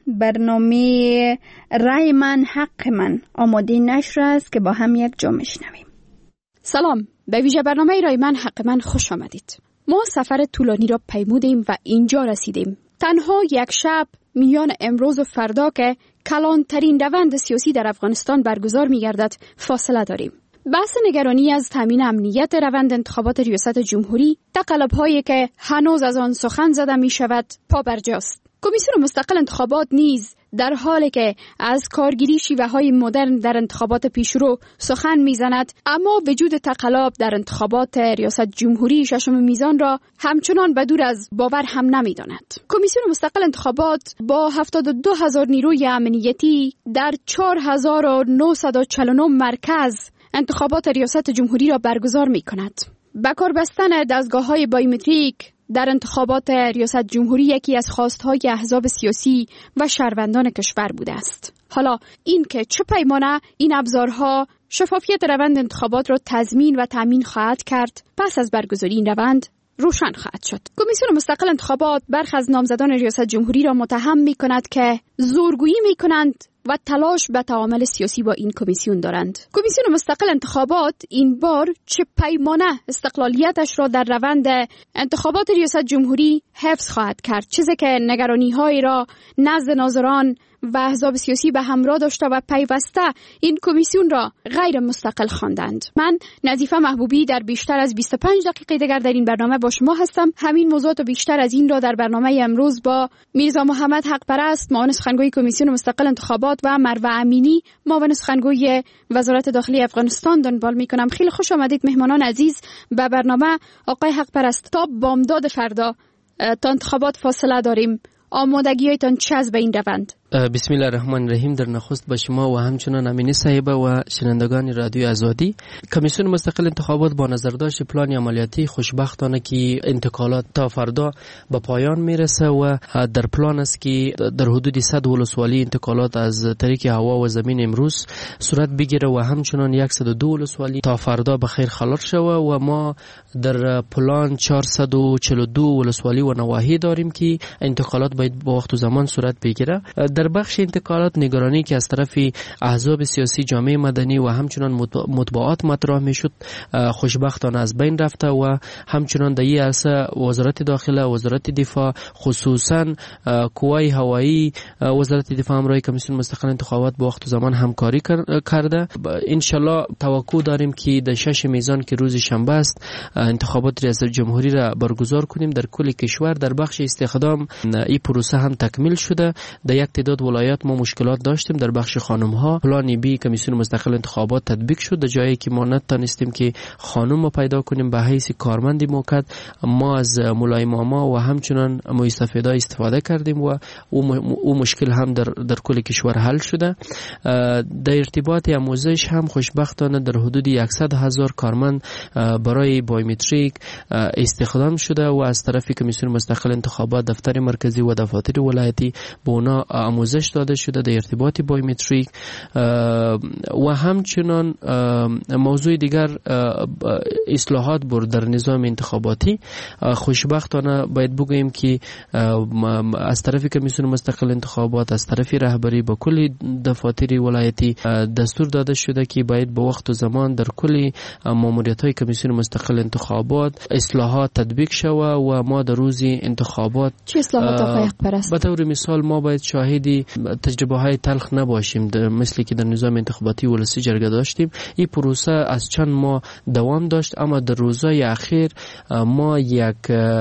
برنامه رای من حق من آماده نشر است که با هم یک جا میشنویم. سلام، به ویژه برنامه رای من حق من خوش آمدید. ما سفر طولانی را پیمودیم و اینجا رسیدیم. تنها یک شب میان امروز و فردا که کلانترین روند سیاسی در افغانستان برگزار می‌گردد فاصله داریم. بحث نگرانی از تامین امنیت روند انتخابات ریاست جمهوری، تقلب‌هایی که هنوز از آن سخن زده می‌شود پابرجاست. کمیسیون مستقل انتخابات نیز در حالی که از کارگیری شیوه‌های مدرن در انتخابات پیشرو سخن می‌زند، اما وجود تقلب در انتخابات ریاست جمهوری ششم میزان را همچنان بدور از باور هم نمی‌داند. کمیسیون مستقل انتخابات با هفتاد و دو هزار نیروی امنیتی در چهار هزار و نهصد و چهل و نه مرکز انتخابات ریاست جمهوری را برگزار می‌کند. با کار بستن دستگاه‌های بایومتریک در انتخابات ریاست جمهوری یکی از خواستهای احزاب سیاسی و شهروندان کشور بوده است. حالا این که چه پیمانه این ابزارها شفافیت روند انتخابات را تضمین و تامین خواهد کرد، پس از برگزاری این روند روشن خواهد شد. کمیسیون مستقل انتخابات برخی از نامزدان ریاست جمهوری را متهم می کند که زورگویی می کنند و تلاش به تعامل سیاسی با این کمیسیون دارند. کمیسیون مستقل انتخابات این بار چه پیمانه استقلالیتش را در روند انتخابات ریاست جمهوری حفظ خواهد کرد، چیزی که نگرانی‌های را نزد ناظران و احزاب سیاسی به همراه داشته و پیوسته این کمیسیون را غیر مستقل خواندند. من نظیفه محبوبی در بیشتر از بیست و پنج دقیقه دیگر در این برنامه با شما هستم. همین موضوعات و بیشتر از این را در برنامه امروز با میرزا محمد حق پرست، معاون سخنگوی کمیسیون مستقل انتخابات، و مروه امینی، معاون سخنگوی وزارت داخلی افغانستان دنبال می‌کنم. خیلی خوش آمدید مهمانان عزیز به برنامه. آقای حق پرست، تا بامداد فردا تا انتخابات فاصله داریم. آمادگی‌هایتان چه از به این روند؟ بسم الله الرحمن الرحیم. در نخست به شما و همچنان امینی صاحبه و شنوندگان رادیو آزادی، کمیسیون مستقل انتخابات با نظرداشت پلان عملیاتی خوشبختانه که انتقالات تا فردا به پایان میرسه و در پلان است که در حدود صد ولسوالی انتقالات از طریق هوا و زمین امروز صورت بگیره و همچنان صد و دو ولسوالی تا فردا به خیر خلاص شوه و ما در پلان چهارصد و چهل و دو ولسوالی و نواحی داریم که انتقالات باید با وقت و زمان صورت بگیره. در بخش انتقالات نگرانی که از طرف احزاب سیاسی، جامعه مدنی و همچنان مطبوعات مطرح میشد خوشبختانه از بین رفته و همچنان در این عرصه وزارت داخله، وزارت دفاع، خصوصا قوای هوایی، وزارت دفاع همراه کمیسیون مستقل انتخابات با وقت و زمان همکاری کرده. انشالله توقع داریم که در شش میزان که روز شنبه است انتخابات ریاست جمهوری را برگزار کنیم در کل کشور. در بخش استخدام این پروسه هم تکمیل شده. در یک تعداد ولایات ما مشکلات داشتیم. در بخش خانم ها پلان بی کمیسیون مستقل انتخابات تطبیق شد. در جایی که ما نتونستیم که خانم ما پیدا کنیم به حیث کارمند موقت، ما از مولای ماما و همچنان مستفیدا استفاده کردیم و او مشکل هم در در کل کشور حل شده. در ارتباط آموزش هم خوشبختانه در حدود صد هزار کارمند برای بایومتریک استخدام شده و از طرف کمیسیون مستقل انتخابات دفتر مرکزی و دفاتر ولایتی به اونا آموزش داده شده در ارتباط بایومتریک. و همچنان موضوع دیگر اصلاحات بود در نظام انتخاباتی. خوشبختانه باید بگوییم که از طرف کمیسیون مستقل انتخابات، از طرف رهبری با کل دفاتر ولایتی دستور داده شده که باید به وقت و زمان در کل ماموریت‌های کمیسیون مستقل انتخابات اصلاحات تطبیق شوه و ما در روز انتخابات چه اصلاحات آقای حقپرست؟ به طور مثال ما باید شاهدی تجربه های تلخ نباشیم مثل که در نظام انتخاباتی ولسی جرگه داشتیم. این پروسه از چند ماه دوام داشت، اما در روزهای اخیر ما یک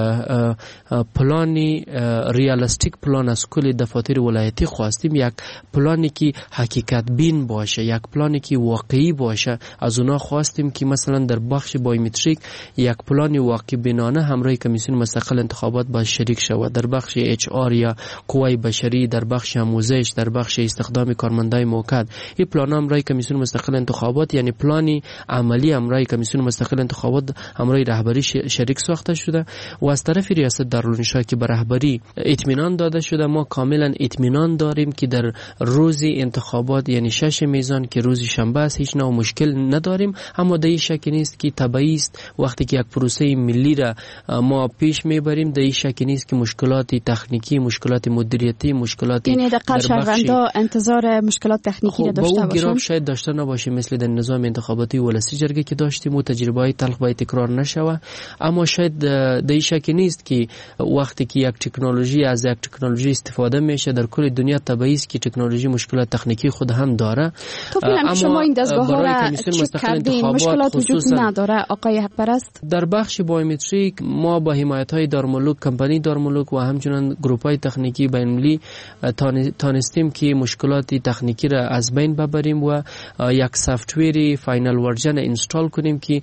پلانی ریالستیک پلان از کل دفاتر ولایتی خواستیم، یک پلانی که حقیقت بین باشه، یک پلانی که واقعی باشه. از اونا خواستیم که مثلا در بخش بایومتریک یک پلان واقعی بینانه همراه کمیسیون مستقل انتخابات با شریک شود. در بخش اچ آر یا قوای بشری، در بخش آموزش، در بخش استخدام کارمندای موقت، این پلان همراه کمیسیون مستقل انتخابات یعنی پلانی عملی همراه کمیسیون مستقل انتخابات همراه رهبری شریک ساخته شده و از طرف ریاست دارالانشا که به رهبری اطمینان داده شده. ما کاملا اطمینان داریم که در روز انتخابات یعنی شش میزان که روز شنبه است هیچ نوع مشکل نداریم. اما در این شک نیست که طبیعی است وقتی که یک پروسه ملی را ما پیش میبریم، در این شک نیست که مشکلات تکنیکی، مشکلات مدیریتی، مشکلات یعنی دقیقاً شهروندا انتظار مشکلات تکنیکی را داشته باشند. با اون گراب شاید داشته نباشیم مثل در نظام انتخاباتی ولسی جرگه که داشتیم و تجربه های تلخ باید تکرار نشوه. اما شاید در این شک نیست که وقتی که یک تکنولوژی از یک تکنولوژی استفاده میشه در کل دنیا طبیعی است که تکنولوژی مشکلات تکنیکی خود هم داره. تو فعلا شما این دستگاه ها را چک کردین، مشکلات وجود نداره آقای حقپرست؟ در بخش بایومتریک ما با حمایت های دارمولوک، کمپانی دارمولوک و همچنان گروپ های تکنیکی بین‌المللی تانستیم که مشکلات تکنیکی را از بین ببریم و یک سافتوری فاینال ورژن اینستال کنیم که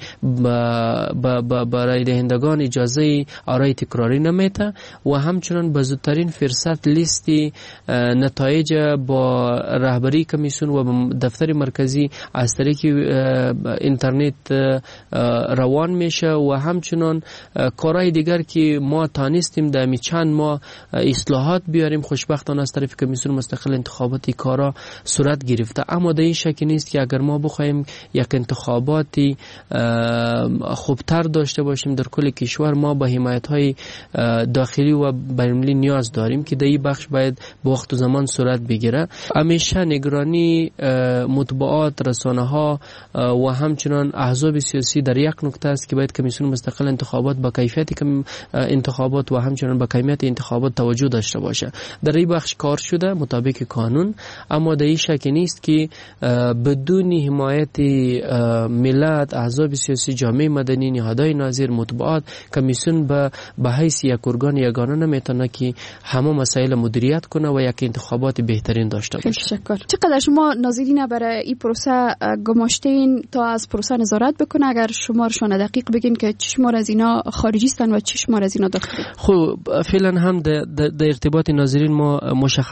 برای دهندگان اجازه آرای تکراری نمیده و همچنان به زودترین فرصت لیستی نتایج با رهبری کمیسیون و دفتر مرکزی از طریق اینترنت روان میشه و همچنان کارهای دیگر که ما تانستیم در چند ماه اصلاحات بیاریم خوشبختانه از طرف کمیسیون مستقل انتخاباتی کارا صورت گرفته. اما در این شک نیست که اگر ما بخوایم یک انتخاباتی خوبتر داشته باشیم در کل کشور، ما با حمایت های داخلی و بین‌المللی نیاز داریم که در این بخش باید با وقت و زمان صورت بگیره. همیشه نگرانی مطبوعات، رسانه ها و همچنان احزاب سیاسی در یک نکته است که باید کمیسیون مستقل انتخابات با کیفیت انتخابات و همچنان با کمیت انتخابات توجه داشته باشه. در این بخش کار شده مطابق قانون، اما در این شک نیست که بدون حمایت ملت، احزاب سیاسی، جامعه مدنی، نهادهای ناظر، مطبوعات، کمیسیون به به حیث یک ارگان یگانه نمیتونه که همه مسائل مدیریت کنه و یک انتخابات بهترین داشته باشه. تشکر. چقدر شما ناظرین برای این پروسه گماشتین تا از پروسه نظارت بکنه؟ اگر شمارشون دقیق بگین که چه شمار از اینا خارجی هستن و چه شمار از اینا داخلی؟ خب فعلا هم در ارتباط ناظرین ما مشخص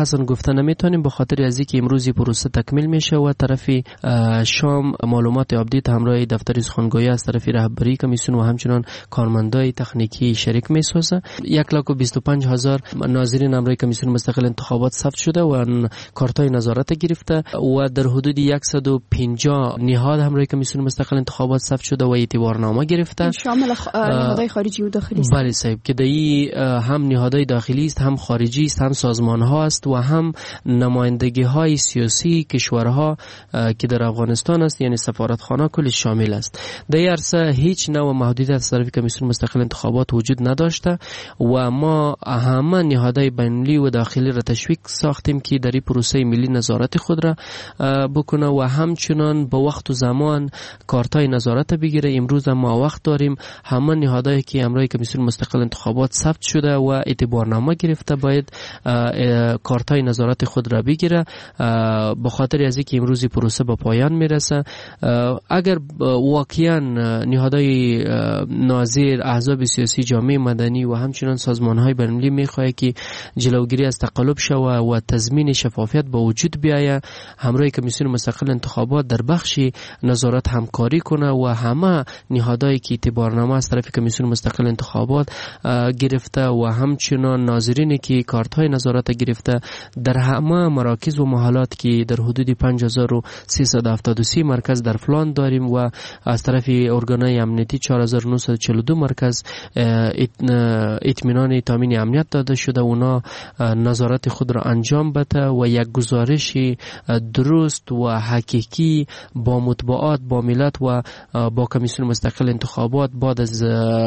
شخصا گفته نمیتونیم به خاطر از اینکه امروز پروسه تکمیل میشه و طرف شام معلومات آپدیت همراه دفتر سخنگویی از طرف رهبری کمیسیون و همچنان کارمندای تکنیکی شریک میسازه. یک لاک و بیست و پنج هزار ناظرین همراه کمیسیون مستقل انتخابات ثبت شده و کارتای نظارت گرفته و در حدود صد و پنجاه نهاد همراه کمیسیون مستقل انتخابات ثبت شده و اعتبارنامه گرفته. شامل خ... نهادهای خارجی و داخلی است. بله صاحب، که دایی هم نهادهای داخلی است، هم خارجی است، هم سازمان ها است و هم نمایندگی های سیاسی کشورها که در افغانستان است، یعنی سفارتخانه کل شامل است. در این عرصه هیچ نوع محدودیت از طرف کمیسیون مستقل انتخابات وجود نداشته و ما همه نهادهای بین‌المللی و داخلی را تشویق ساختیم که در این پروسه ملی نظارت خود را بکنه و همچنان با وقت و زمان کارتای نظارت بگیره. امروز ما وقت داریم، همه نهادهایی که همراه کمیسیون مستقل انتخابات ثبت شده و اعتبارنامه گرفته باید کارتای نظارت خود را بگیره به خاطر از اینکه امروز پروسه به پایان میرسه. اگر واقعا نهادهای ناظر، احزاب سیاسی، جامعه مدنی و همچنان سازمان‌های بین‌المللی میخواد که جلوگیری از تقلب شوه و تضمین شفافیت به وجود بیاید، همراه کمیسیون مستقل انتخابات در بخش نظارت همکاری کنه و همه نهادهایی که اعتبارنامه از طرف کمیسیون مستقل انتخابات گرفته و همچنان ناظرینی که کارت‌های نظارت گرفته در همه مراکز و محلات که در حدود پنج هزار و سیصد و هفتاد و سه مرکز در فلان داریم و از طرف ارگان‌های امنیتی چهار هزار و نهصد و چهل و دو مرکز اطمینان تامین امنیت داده شده، اونا نظارت خود را انجام بده و یک گزارش درست و حقیقی با مطبوعات، با ملت و با کمیسیون مستقل انتخابات بعد از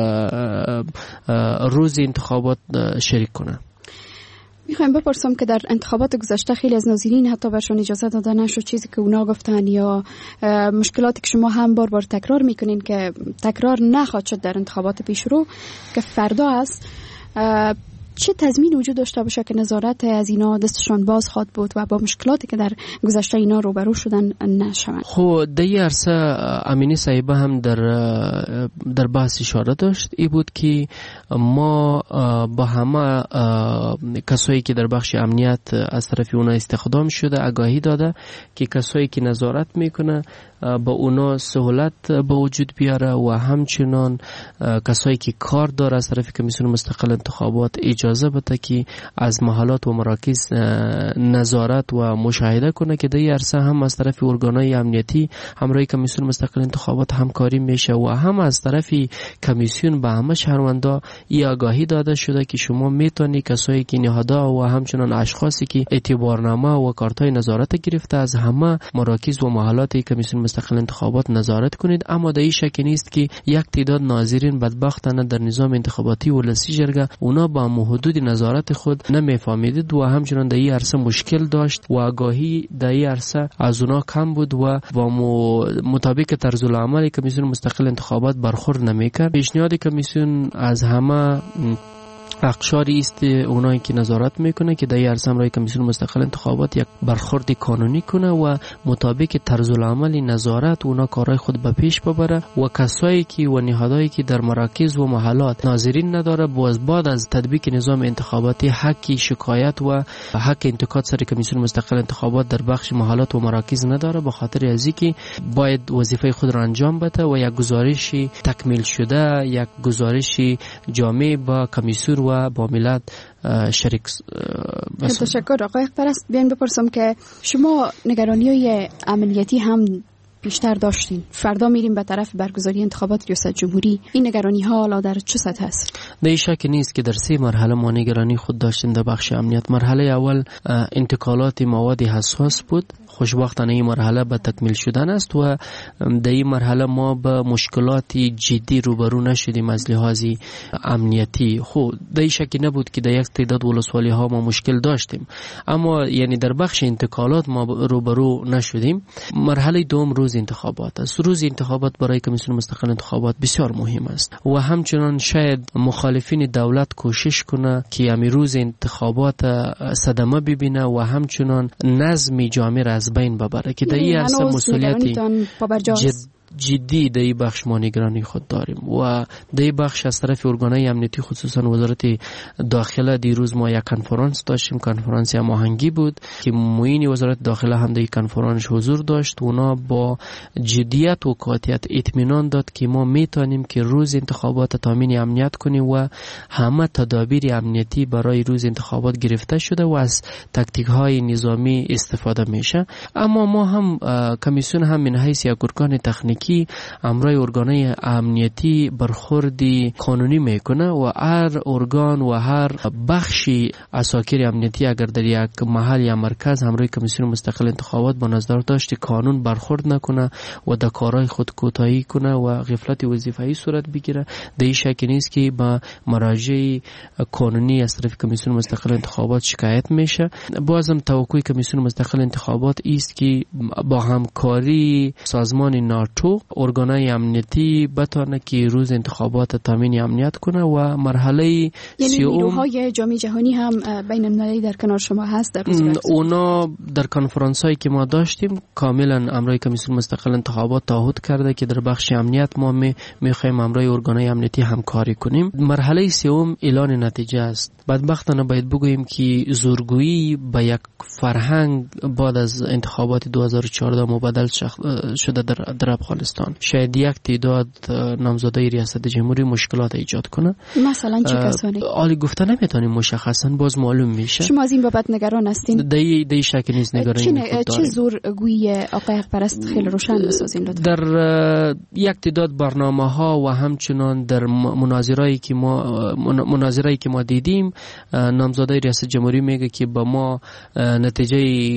روز انتخابات شریک کنه. میخوایم بپرسم که در انتخابات گذشته خیلی از ناظرین حتی برشان اجازه داده نشد چیزی که اونا گفتن یا مشکلاتی که شما هم بار بار تکرار میکنین که تکرار نخواهد شد در انتخابات پیش رو که فردا است، چه تضمین وجود داشته باشه که نظارت از اینا دستشان باز خواد بود و با مشکلاتی که در گذشته اینا روبرو شدن نشوند؟ خب در این عرصه امینی صاحبه هم در در بحث اشاره داشت، ای بود که ما با همه کسایی که در بخش امنیت از طرف اونا استخدام شده آگاهی داده که کسایی که نظارت میکنه با اونا سهولت به وجود بیاره و همچنان کسایی که کار داره از طرف کمیسیون مستقل انتخابات اجازه بده که از محلات و مراکز نظارت و مشاهده کنه که در این عرصه هم از طرف ارگان‌های امنیتی همراه کمیسیون مستقل انتخابات همکاری میشه و هم از طرف کمیسیون به همه شهروندا ای آگاهی داده شده که شما میتونی کسایی که نهادها و همچنان اشخاصی که اعتبارنامه و کارتای نظارت گرفته از همه مراکز و محلات کمیسیون مستقل انتخابات نظارت کنید. اما در این شک نیست که یک تعداد ناظرین بدبختانه در نظام انتخاباتی ولسی جرگه اونا با حدود نظارت خود نمیفهمیدید و همچنان در این عرصه مشکل داشت و آگاهی در این عرصه از اونا کم بود و با مطابق طرز العمل کمیسیون مستقل انتخابات برخورد نمیکرد. پیشنهاد کمیسیون از همه اقشاری است اونایی که نظارت میکنه که در این عرصه همراه کمیسیون مستقل انتخابات یک برخورد قانونی کنه و مطابق طرز العمل نظارت اونا کارهای خود به پیش ببره و کسایی که و نهادهایی که در مراکز و محلات ناظرین نداره باز بعد از تطبیق نظام انتخاباتی حق شکایت و حق انتقاد سر کمیسیون مستقل انتخابات در بخش محلات و مراکز نداره، به خاطر از اینکه باید وظیفه خود را انجام بده و یک گزارش تکمیل شده، یک گزارش جامع با کمیسیون و با ملت شریک. تشکر آقای اخترست. بیاین بپرسم که شما نگرانی‌های عملیاتی هم بیشتر داشتین، فردا میریم به طرف برگزاری انتخابات ریاست جمهوری، این نگرانی ها حالا در چه سطح است؟ در شک نیست که در سه مرحله ما نگرانی خود داشتیم در بخش امنیت. مرحله اول انتقالات مواد حساس بود، خوشبختانه این مرحله به تکمیل شدن است و در این مرحله ما به مشکلات جدی روبرو نشدیم از لحاظ امنیتی. خب در شک نبود که در یک تعداد ولسوالی ها ما مشکل داشتیم، اما یعنی در بخش انتقالات ما روبرو نشدیم. مرحله دوم روز انتخابات است. روز انتخابات برای کمیسیون مستقل انتخابات بسیار مهم است و همچنان شاید مخالفین دولت کوشش کنه که امی روز انتخابات صدمه ببینه و همچنان نظم جامع را از بین ببره که در این عرصه مسئولیتی جد جدی در این بخش ما نگرانی خود داریم و در این بخش از طرف ارگانهای امنیتی خصوصا وزارت داخله دیروز ما یک کنفرانس داشتیم، کنفرانس هماهنگی بود که معین وزارت داخله هم در این کنفرانس حضور داشت. اونا با جدیت و قاطعیت اطمینان داد که ما میتونیم که روز انتخابات تامین امنیت کنیم و همه تدابیر امنیتی برای روز انتخابات گرفته شده و از تاکتیک های نظامی استفاده میشه. اما ما هم کمیسیون هم من حیث یک ارگان تکنیکی امرای ارگانهای امنیتی برخوردی قانونی میکنه و هر ارگان و هر بخشی اساکر امنیتی اگر در یک محل یا مرکز همراه کمیسیون مستقل انتخابات با نظر داشت قانون برخورد نکنه و در کارهای خود کوتاهی کنه و غفلت وظیفه‌ای صورت بگیره، در این شک نیست که با مراجع قانونی از طرف کمیسیون مستقل انتخابات شکایت میشه. بازم توقع کمیسیون مستقل انتخابات است که با همکاری سازمان ناتو ارگانهای امنیتی بتونه که روز انتخابات تامین امنیت کنه و مرحله یعنی سیوم نیروهای جامعه جهانی هم بین المللی در کنار شما هست در روز اونا در کنفرانس هایی که ما داشتیم کاملا امرای کمیسیون مستقل انتخابات تعهد کرده که در بخش امنیت ما می میخوایم امرای ارگانهای امنیتی همکاری کنیم. مرحله سوم اعلان نتیجه است. بدبختانه باید بگوییم که زورگویی به یک فرهنگ بعد از انتخابات دو هزار و چهارده مبادل شده در, در افغانستان. شاید یک تعداد نامزدای ریاست جمهوری مشکلات ایجاد کنه. مثلا چه کسانی؟ عالی گفته نمیتونیم مشخصا، باز معلوم میشه. شما از این بابت نگران هستین؟ دی دی شک نیست نگرانی چه, چه زورگویی آقای حقپرست خیلی روشن بسازین لطفا. در یک تعداد برنامه ها و همچنان در مناظرهایی که ما مناظرهایی که ما دیدیم نامزدای ریاست جمهوری میگه که با ما نتیجه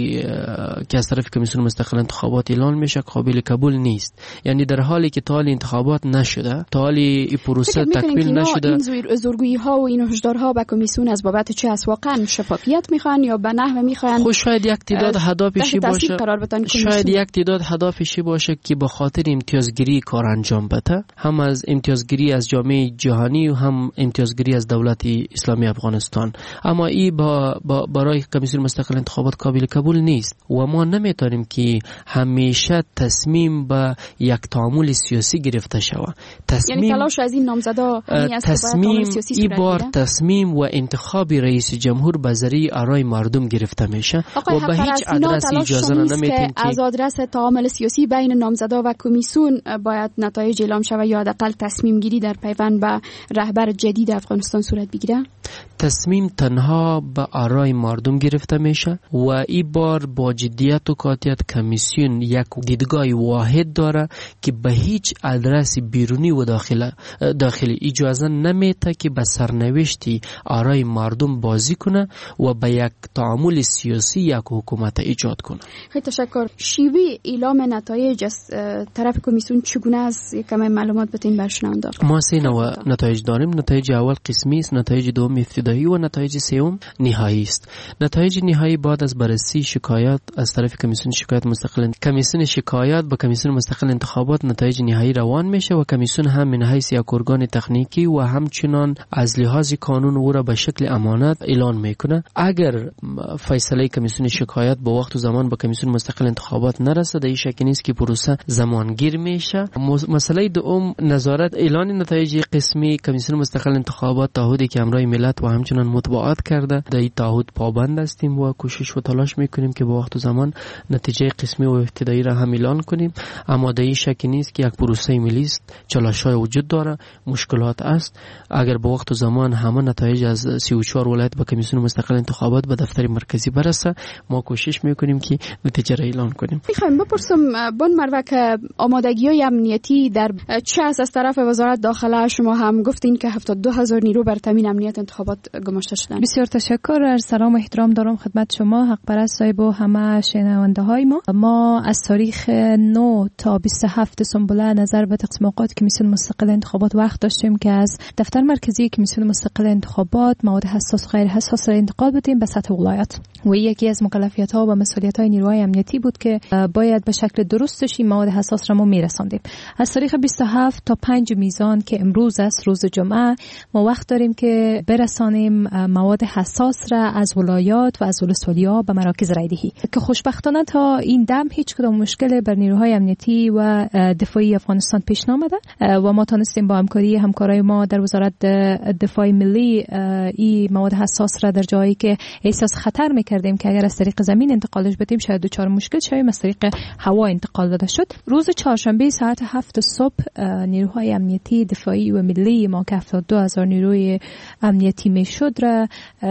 که از طرف کمیسیون مستقل انتخابات اعلان میشه قابل قبول نیست. یعنی در حالی که تا حال انتخابات نشده، تا حال این پروسه تکمیل نشده، این زورگویی ها و این هشدارها به کمیسیون از بابت چه است؟ واقعا شفافیت میخوان یا به نحو میخوان؟ خب شاید یک تعداد هدفشی باشه، شاید یک تعداد هدفشی باشه که به خاطر امتیازگیری کار انجام بده، هم از امتیازگیری از جامعه جهانی و هم امتیازگیری از دولت اسلامی افغانستان. اما این با, با برای کمیسیون مستقل انتخابات قابل قبول نیست و ما نمیتونیم که همیشه تصمیم به یک تعامل سیاسی گرفته شود. تصمیم یعنی تلاش از این نامزدا تصمیم این بار تصمیم و انتخاب رئیس جمهور به ذریعه آرای مردم گرفته میشه و به هیچ ادرس اجازه نمیدیم که از آدرس تعامل سیاسی بین نامزدا و کمیسیون باید نتایج اعلام شود یا حداقل تصمیم گیری در پیوند به رهبر جدید افغانستان صورت بگیره. تصمیم تنها به آرای مردم گرفته میشه و این بار با جدیت و قاطعیت کمیسیون یک دیدگاه واحد داره که به هیچ ادرس بیرونی و داخل داخلی اجازه نمیده که به سرنوشتی آرای مردم بازی کنه و به یک تعامل سیاسی یک حکومت ایجاد کنه. خیلی تشکر. شیوه اعلام نتایج از طرف کمیسیون چگونه است؟ یکم معلومات بتین برشنونده. ما سه نوع نتایج داریم. نتایج اول قسمی است، نتایج دوم ابتدایی و نتایج سوم نهایی است. نتایج نهایی بعد از بررسی شکایات از طرف کمیسیون شکایت مستقل کمیسیون شکایات به کمیسیون مستقل انتخابات نتایج نهایی روان میشه و کمیسیون هم من حیث یک ارگان تکنیکی و همچنان از لحاظ قانون او را به شکل امانت اعلان میکنه. اگر فیصله کمیسیون شکایات با وقت و زمان به کمیسیون مستقل انتخابات نرسه، در این شک نیست که پروسه زمانگیر میشه. مسئله دوم نظارت اعلان نتایج قسمی کمیسیون مستقل انتخابات تعهدی که امرای ملت و همچنان مطبوعات کرده، در این تعهد پابند هستیم و کوشش و تلاش میکنیم که با وقت و زمان نتیجه قسمی و ابتدایی را هم اعلان کنیم. اما در این شک نیست که یک پروسه ملی است، چالش‌های وجود داره، مشکلات است. اگر با وقت و زمان همه نتایج از سی و چهار ولایت به کمیسیون مستقل انتخابات به دفتر مرکزی برسه، ما کوشش میکنیم که نتیجه را اعلان کنیم. میخوام بپرسم بون مروه که آمادگی‌های امنیتی در چه است؟ از طرف وزارت داخله شما هم گفتین که هفتاد و دو هزار نیرو بر تامین امنیت انتخابات گماشته شدن. بسیار تشکر. سلام و احترام دارم خدمت شما حق پرست صاحب و همه شنونده های ما. ما از تاریخ نه تا بیست و هفت سنبوله نظر به تقسیم اوقات کمیسیون مستقل انتخابات وقت داشتیم که از دفتر مرکزی کمیسیون مستقل انتخابات مواد حساس و غیر حساس را انتقال بدیم به سطح ولایت و یکی از مکلفیت ها و مسئولیت های نیروهای امنیتی بود که باید به شکل درستش این مواد حساس را ما میرساندیم. از تاریخ بیست و هفت تا پنج میزان که امروز است، روز جمعه، ما وقت داریم که برسانیم بتانیم مواد حساس را از ولایات و از ولسوالی‌ها به مراکز رای دهی که خوشبختانه تا این دم هیچ کدام مشکل بر نیروهای امنیتی و دفاعی افغانستان پیش نامده و ما تونستیم با همکاری همکارای ما در وزارت دفاع ملی این مواد حساس را در جایی که احساس خطر می‌کردیم که اگر از طریق زمین انتقالش بدیم شاید دچار مشکل شویم، از طریق هوا انتقال داده شد. روز چهارشنبه ساعت هفت صبح نیروهای امنیتی دفاعی و ملی ما که هفتاد و دو هزار نیروی امنیتی میشد را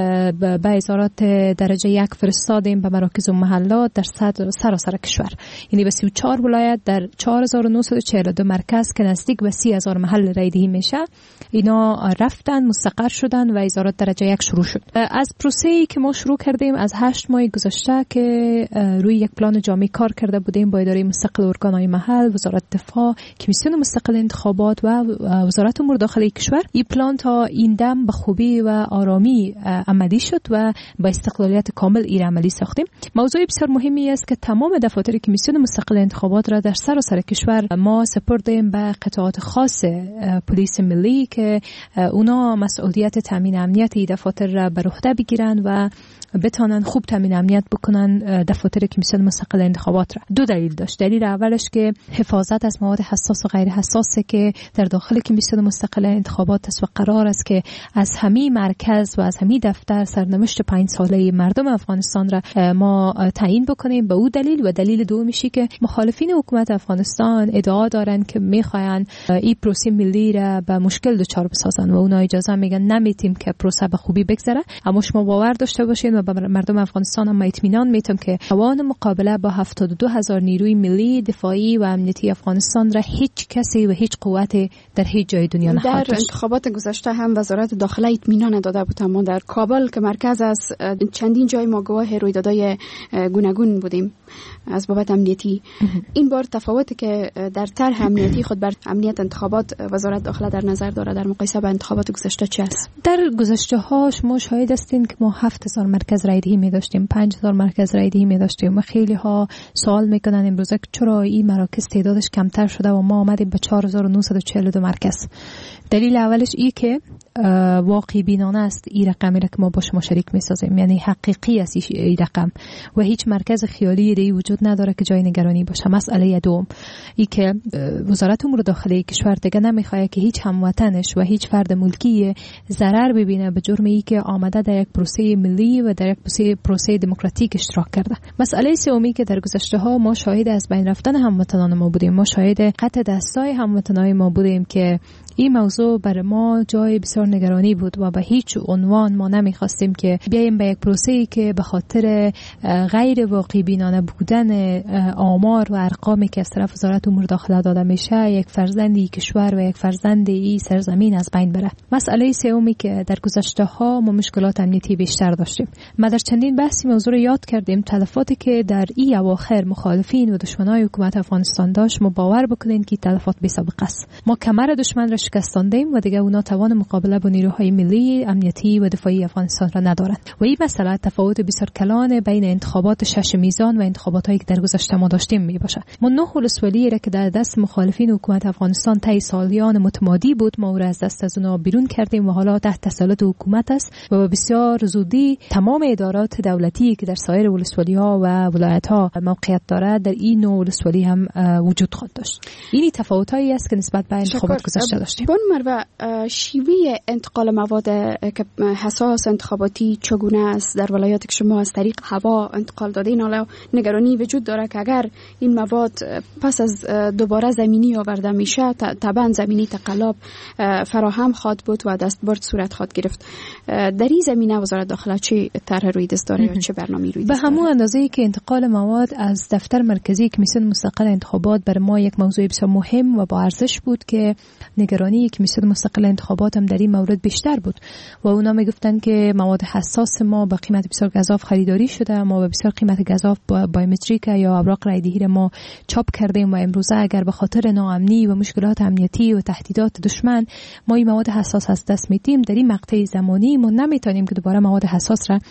به ازارات درجه یک فرستادیم به مراکز و محلات در سراسر کشور، یعنی به سی و چهار ولایت در چهار هزار و نهصد و چهل و دو مرکز که نزدیک به سی هزار محل رای دهی میشه. اینا رفتن، مستقر شدن و ازارات درجه یک شروع شد. از پروسه‌ای که ما شروع کردیم از هشت ماه گذشته که روی یک پلان جامع کار کرده بودیم با اداره مستقل ارگان‌های محل، وزارت دفاع، کمیسیون مستقل انتخابات و وزارت امور داخلی کشور، این پلان تا این دم به خوبی و آرامی عملی شد و با استقلالیت کامل این عملی ساختیم. موضوع بسیار مهمی است که تمام دفاتر کمیسیون مستقل انتخابات را در سراسر کشور ما سپردیم به قطعات خاص پلیس ملی که اونا مسئولیت تامین امنیت این دفاتر را بر عهده بگیرن و بتانن خوب تامین امنیت بکنن دفاتر کمیسیون مستقل انتخابات را. دو دلیل داشت. دلیل اولش که حفاظت از مواد حساس و غیر حساسه که در داخل کمیسیون مستقل انتخابات است و قرار است که از همه مرکز و از همه دفتر سرنوشت پنج ساله مردم افغانستان را ما تعیین بکنیم. به او دلیل و دلیل دومیشی که مخالفین حکومت افغانستان ادعا دارن که میخواین این پروسه ملی را به مشکل دچار بسازن و اونا اجازه میگن نمیتیم که پروسه به خوبی بگذره. اما شما باور داشته باشین و به مردم افغانستان هم اطمینان میتم که توان مقابله با هفتاد و دو هزار نیروی ملی دفاعی و امنیتی افغانستان را هیچ کسی و هیچ قوتی در هیچ جای دنیا نخواهد داشت. در انتخابات گذشته هم وزارت داخله اطمینان داده بود، اما در کابل که مرکز از چندین جای ما گواه رویدادهای گوناگون بودیم از بابت امنیتی. این بار تفاوتی که در طرح امنیتی خود بر امنیت انتخابات وزارت داخله در نظر داره در مقایسه با انتخابات گذشته چه است؟ در گذشته ها شما شاهد هستین که ما هفت هزار مرکز رای دهی می داشتیم، پنج هزار مرکز رای دهی می داشتیم و خیلی ها سوال میکنن امروزه که چرا این مراکز تعدادش کمتر شده و ما آمدیم به چهار هزار و نهصد و چهل و دو مرکز. دلیل اولش این که واقعی بینانه است این رقمی را که ما با شما شریک میسازیم، یعنی حقیقی است این رقم و هیچ مرکز خیالی دیگه وجود نداره که جای نگرانی باشه. مسئله دوم این که وزارت امور داخلی کشور دیگه نمیخواد که هیچ هموطنش و هیچ فرد ملکی ضرر ببینه به جرم ای که آمده در یک پروسه ملی و در یک پروسه پروسه دموکراتیک اشتراک کرده. مسئله سومی که در گذشته ها ما شاهد از بین رفتن هموطنان ما بودیم، ما شاهد قطع دستای هموطنان ما بودیم که این موضوع برای ما جای بسیار نگرانی بود و به هیچ عنوان ما نمیخواستیم که بیایم به یک پروسه‌ای که به خاطر غیر واقعی بینانه بودن آمار و ارقامی که از طرف وزارت امور داخله داده میشه یک فرزندی کشور و یک فرزندی سرزمین از بین بره. مسئله سومی که در گذشته ها ما مشکلات امنیتی بیشتر داشتیم. ما در چندین بحثی موضوع رو یاد کردیم، تلفاتی که در این اواخر مخالفین و دشمنای حکومت افغانستان داشت، ما باور بکنین که تلفات بی‌سابقه است. ما کمر دشمن را شکستاندیم و دیگه اونا توان مقابله با نیروهای ملی امنیتی و دفاعی افغانستان را ندارند و این مسئله تفاوت بسیار کلان بین انتخابات شش میزان و انتخاباتی که در گذشته ما داشتیم می باشه. ما نه ولسوالی را که در دست مخالفین حکومت افغانستان طی سالیان متمادی بود ما را از دست از اونا بیرون کردیم و حالا تحت تسلط حکومت است و بسیار زودی تمام ادارات دولتی که در سایر ولسوالی ها و ولایت ها موقعیت دارد در این نوع ولسوالی هم وجود خواهد داشت. این تفاوتایی است که نسبت به انتخابات گذشته داشتیم. و شیوه انتقال مواد که حساس انتخاباتی چگونه است در ولایات که شما از طریق هوا انتقال دادین؟ حالا نگرانی وجود داره که اگر این مواد پس از دوباره زمینی آورده میشه طبعا زمینی تقلب فراهم خواهد بود و دستبرد صورت خواهد گرفت. در این زمینه وزارت داخله چه طرح روی دست داره یا چه برنامه‌ای روی دست داره؟ به همون اندازه‌ای که انتقال مواد از دفتر مرکزی کمیسیون مستقل انتخابات بر ما یک موضوع بسیار مهم و با ارزش بود که نگرانی کمیسیون مستقل انتخابات هم در این مورد بیشتر بود و اونا میگفتن که مواد حساس ما با قیمت بسیار گزاف خریداری شده، ما به بسیار قیمت گزاف با بایومتریک یا اوراق رای دهی ما چاپ کردیم و امروزه اگر به خاطر ناامنی و مشکلات امنیتی و تهدیدات دشمن ما این مواد حساس از دست میدیم، در این مقطع زمانی ما نمیتونیم که دوباره مواد حساس را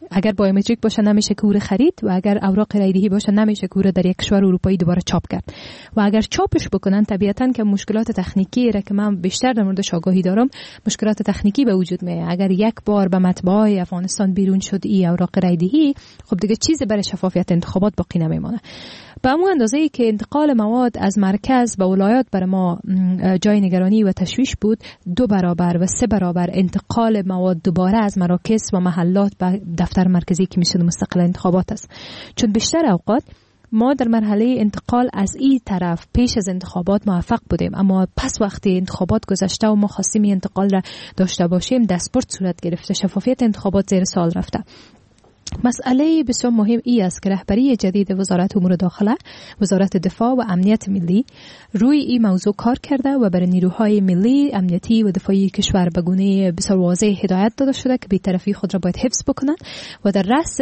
اگر بایومتریک باشه نمیشه که او خرید و اگر اوراق رایدهی باشه نمیشه که او در یک کشور اروپایی دوباره چاپ کرد. و اگر چاپش بکنن طبیعتاً که مشکلات تکنیکی را که من بیشتر در موردش آگاهی دارم، مشکلات تکنیکی به وجود میاد. اگر یک بار به مطبعه افغانستان بیرون شد این اوراق رایدهی، خب دیگه چیزی برای شفافیت انتخابات باقی نمیمونه. به همون اندازه‌ای که انتقال مواد از مرکز به ولایات برای ما جای نگرانی و تشویش بود، دو برابر و سه برابر انتقال مواد دوباره از مراکز و محلات به دفتر مرکزی کمیسیون مستقل انتخابات است. چون بیشتر اوقات ما در مرحله انتقال از این طرف پیش از انتخابات موفق بودیم، اما پس وقتی انتخابات گذشته و ما خواستیم انتقال را داشته باشیم، دستبرد صورت گرفته، شفافیت انتخابات زیر سوال رفته. مسئله بسیار مهم ای است که رهبری جدید وزارت امور داخله، وزارت دفاع و امنیت ملی روی این موضوع کار کرده و برای نیروهای ملی، امنیتی و دفاعی کشور به گونه بسیار واضح هدایت داده شده که بی‌طرفی خود را باید حفظ بکنند و در رأس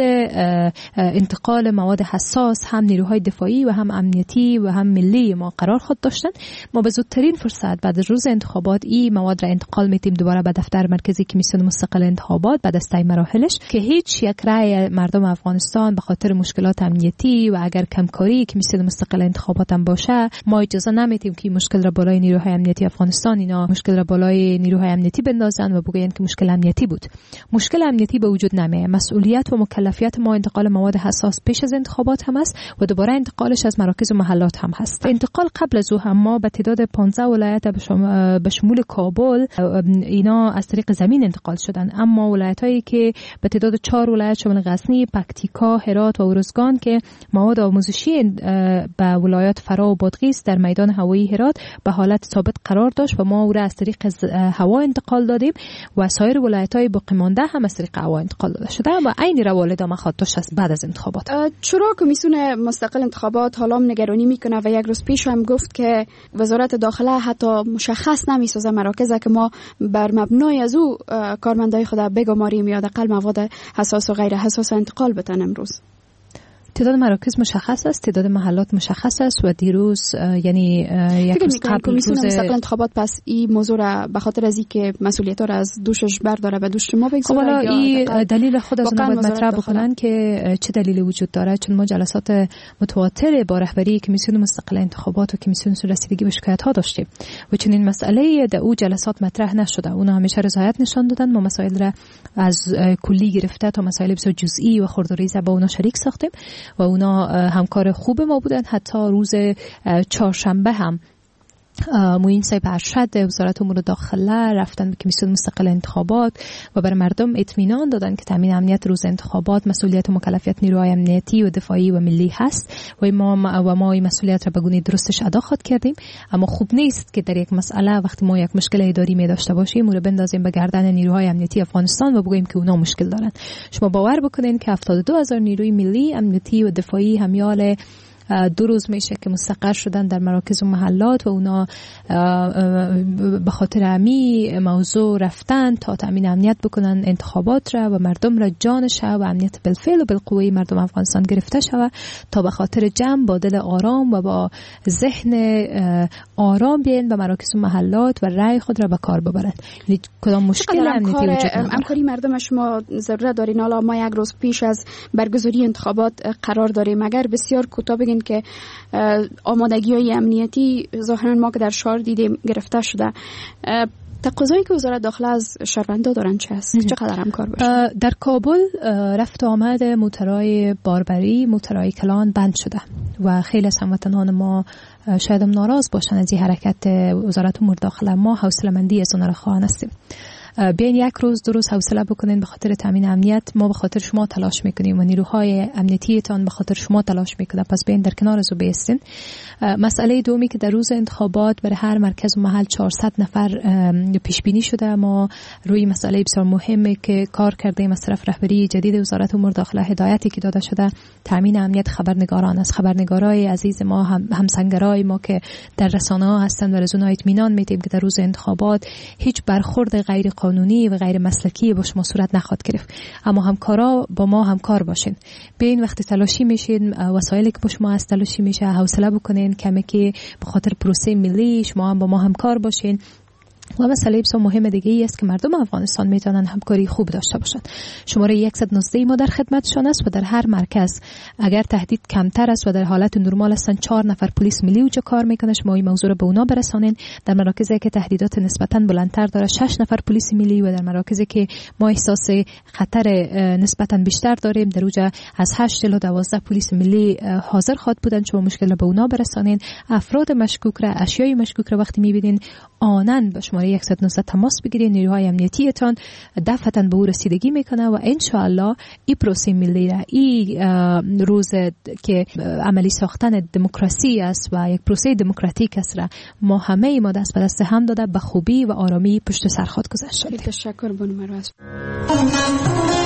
انتقال مواد حساس هم نیروهای دفاعی و هم امنیتی و هم ملی ما قرار خود داشتند. ما به زودترین فرصت بعد از روز انتخابات این مواد را انتقال میتیم دوباره به دفتر مرکزی کمیسیون مستقل انتخابات بعد از طی مراحلش، که هیچ یک رأی مردم افغانستان به خاطر مشکلات امنیتی و اگر کمکاری کمیسیون مستقل انتخابات هم باشه، ما اجازه نمیدیم که مشکل را بالای نیروهای امنیتی افغانستان اینا مشکل را بالای نیروهای امنیتی بندازن و بگوین که مشکل امنیتی بود. مشکل امنیتی به وجود نمیاد. مسئولیت و مکلفیت ما انتقال مواد حساس پیش از انتخابات هم است و دوباره انتقالش از مراکز و محلات هم هست. انتقال قبل از او هم ما به تعداد پانزده ولایت به شمول کابل اینا از طریق زمین انتقال شدن، اما ولایتایی که به تعداد چهار ولایت شامل غزنی، پکتیکا، هرات و ارزگان که مواد آموزشی به ولایات فرا و بادغیس در میدان هوایی هرات به حالت ثابت قرار داشت و ما او را از طریق هوا انتقال دادیم و سایر ولایت‌های باقی مانده هم از طریق هوا انتقال داده شده و عین را والد ما خواهد داشت بعد از انتخابات. چرا کمیسیون مستقل انتخابات حالا نگرانی میکنه و یک روز پیش هم گفت که وزارت داخله حتی مشخص نمیسازه مراکز که ما بر مبنای از او کارمندای خود بگماریم یا حداقل مواد حساس و غیر حساس انتقال بتن. امروز تعداد مراکز مشخص است، تعداد محلات مشخص است و دیروز یعنی یک روز قبل کمیسیون مستقل انتخابات پس این موضوع را به خاطر از اینکه مسئولیت‌ها را از دوشش برداره و دوش شما بگذاره. خب حالا این دلیل خود از اون باید مطرح بکنن که چه دلیلی وجود داره، چون ما جلسات متواتر با رهبری کمیسیون مستقل انتخابات و کمیسیون رسیدگی به شکایت‌ها داشتیم و چون این مسئله در او جلسات مطرح نشده، اونا همیشه رضایت نشان دادن. ما مسائل را از کلی گرفته تا مسائل بسیار جزئی و خردوریزه با اونا شریک ساختیم و اونا همکار خوب ما بودن. حتی روز چهارشنبه هم معین صاحب ارشد وزارت امور داخله رفتن به کمیسیون مستقل انتخابات و بر مردم اطمینان دادن که تامین امنیت روز انتخابات مسئولیت و مکلفیت نیروهای امنیتی و دفاعی و ملی هست و ما و ما این مسئولیت را به گونه درستش ادا خواهد کردیم. اما خوب نیست که در یک مسئله وقتی ما یک مشکل اداری می داشته باشیم رو بندازیم به گردن نیروهای امنیتی افغانستان و بگوییم که اونا مشکل دارن. شما باور بکنین که هفتاد و دو هزار نیروی ملی امنیتی و دفاعی همیال دو روز میشه که مستقر شدن در مراکز و محلات و اونا به خاطر امی موضوع رفتن تا تامین امنیت بکنن انتخابات را و مردم را جانش و امنیت بالفعل و بالقوه مردم افغانستان گرفته شود تا به خاطر جمع با دل آرام و با ذهن آرام بیان به مراکز و محلات و رأی خود را به کار ببرند. یعنی کدام مشکل امنیتی وجود نداره. همکاری مردم شما ضرورت دارین. حالا ما یک روز پیش از برگزاری انتخابات قرار داریم. اگر بسیار کوتاه بگین که آمادگی‌های امنیتی ظاهراً ما که در شهر دیدیم گرفته شده، تقاضایی که وزارت داخله از شهروندا دارن چه است؟ چقدر همکار باشه؟ در کابل رفت آمد موترهای باربری، موترهای کلان بند شده و خیلی از هموطنان ما شاید هم ناراض باشن از این حرکت وزارت امور داخله. ما حوصله‌مندی از اونها را خواهان هستیم. بیاین یک روز دو روز حوصله بکنین به خاطر تامین امنیت. ما به خاطر شما تلاش میکنیم و نیروهای امنیتیتان به خاطر شما تلاش میکنه. پس بیاین در کنار از او بیستین. مسئله دومی که در روز انتخابات برای هر مرکز و محل چهارصد نفر پیش بینی شده. ما روی مسئله بسیار مهمه که کار کردیم از طرف رهبری جدید وزارت امور داخله. هدایتی که داده شده تامین امنیت خبرنگاران است. خبرنگارای عزیز ما هم همسنگرای ما که در رسانه ها هستند و از اونها اطمینان میدیم که در روز انتخابات هیچ برخورد غیر قانونی و غیر مسلکی با شما صورت نخواهد گرفت. اما همکارا با ما همکار باشین. ببین وقتی تلاشی میشین وسایلی که با شما هست تلاشی میشه، حوصله بکنین کمی که به خاطر پروسه ملی شما هم با ما همکار باشین. و مسئله بسیار مهم دیگه ای است که مردم افغانستان میتونن همکاری خوب داشته باشند. شماره صد و نوزده ما در خدمتشان است و در هر مرکز اگر تهدید کمتر است و در حالت نرمال هستند چهار نفر پلیس ملی اونجا کار میکنه. شما این موضوع رو به اونا برسانین. در مراکزی که تهدیدات نسبتا بلندتر داره شش نفر پلیس ملی و در مراکزی که ما احساس خطر نسبتا بیشتر داریم در اونجا از هشت تا دوازده پلیس ملی حاضر خواهد بودن. شما مشکل رو به اونا برسانین. افراد مشکوک را، اشیای مشکوک را وقتی میبینین آنن به شماره صد و نوزده تماس بگیرید. نیروهای امنیتیتان دفعتاً به او رسیدگی میکنه و ان شاء الله این پروسه ملی را، این روز که عملی ساختن دموکراسی است و یک پروسه دموکراتیک است را ما همه ما دست به دست هم داده به خوبی و آرامی پشت سر خود گذاشت. تشکر بانو مروت.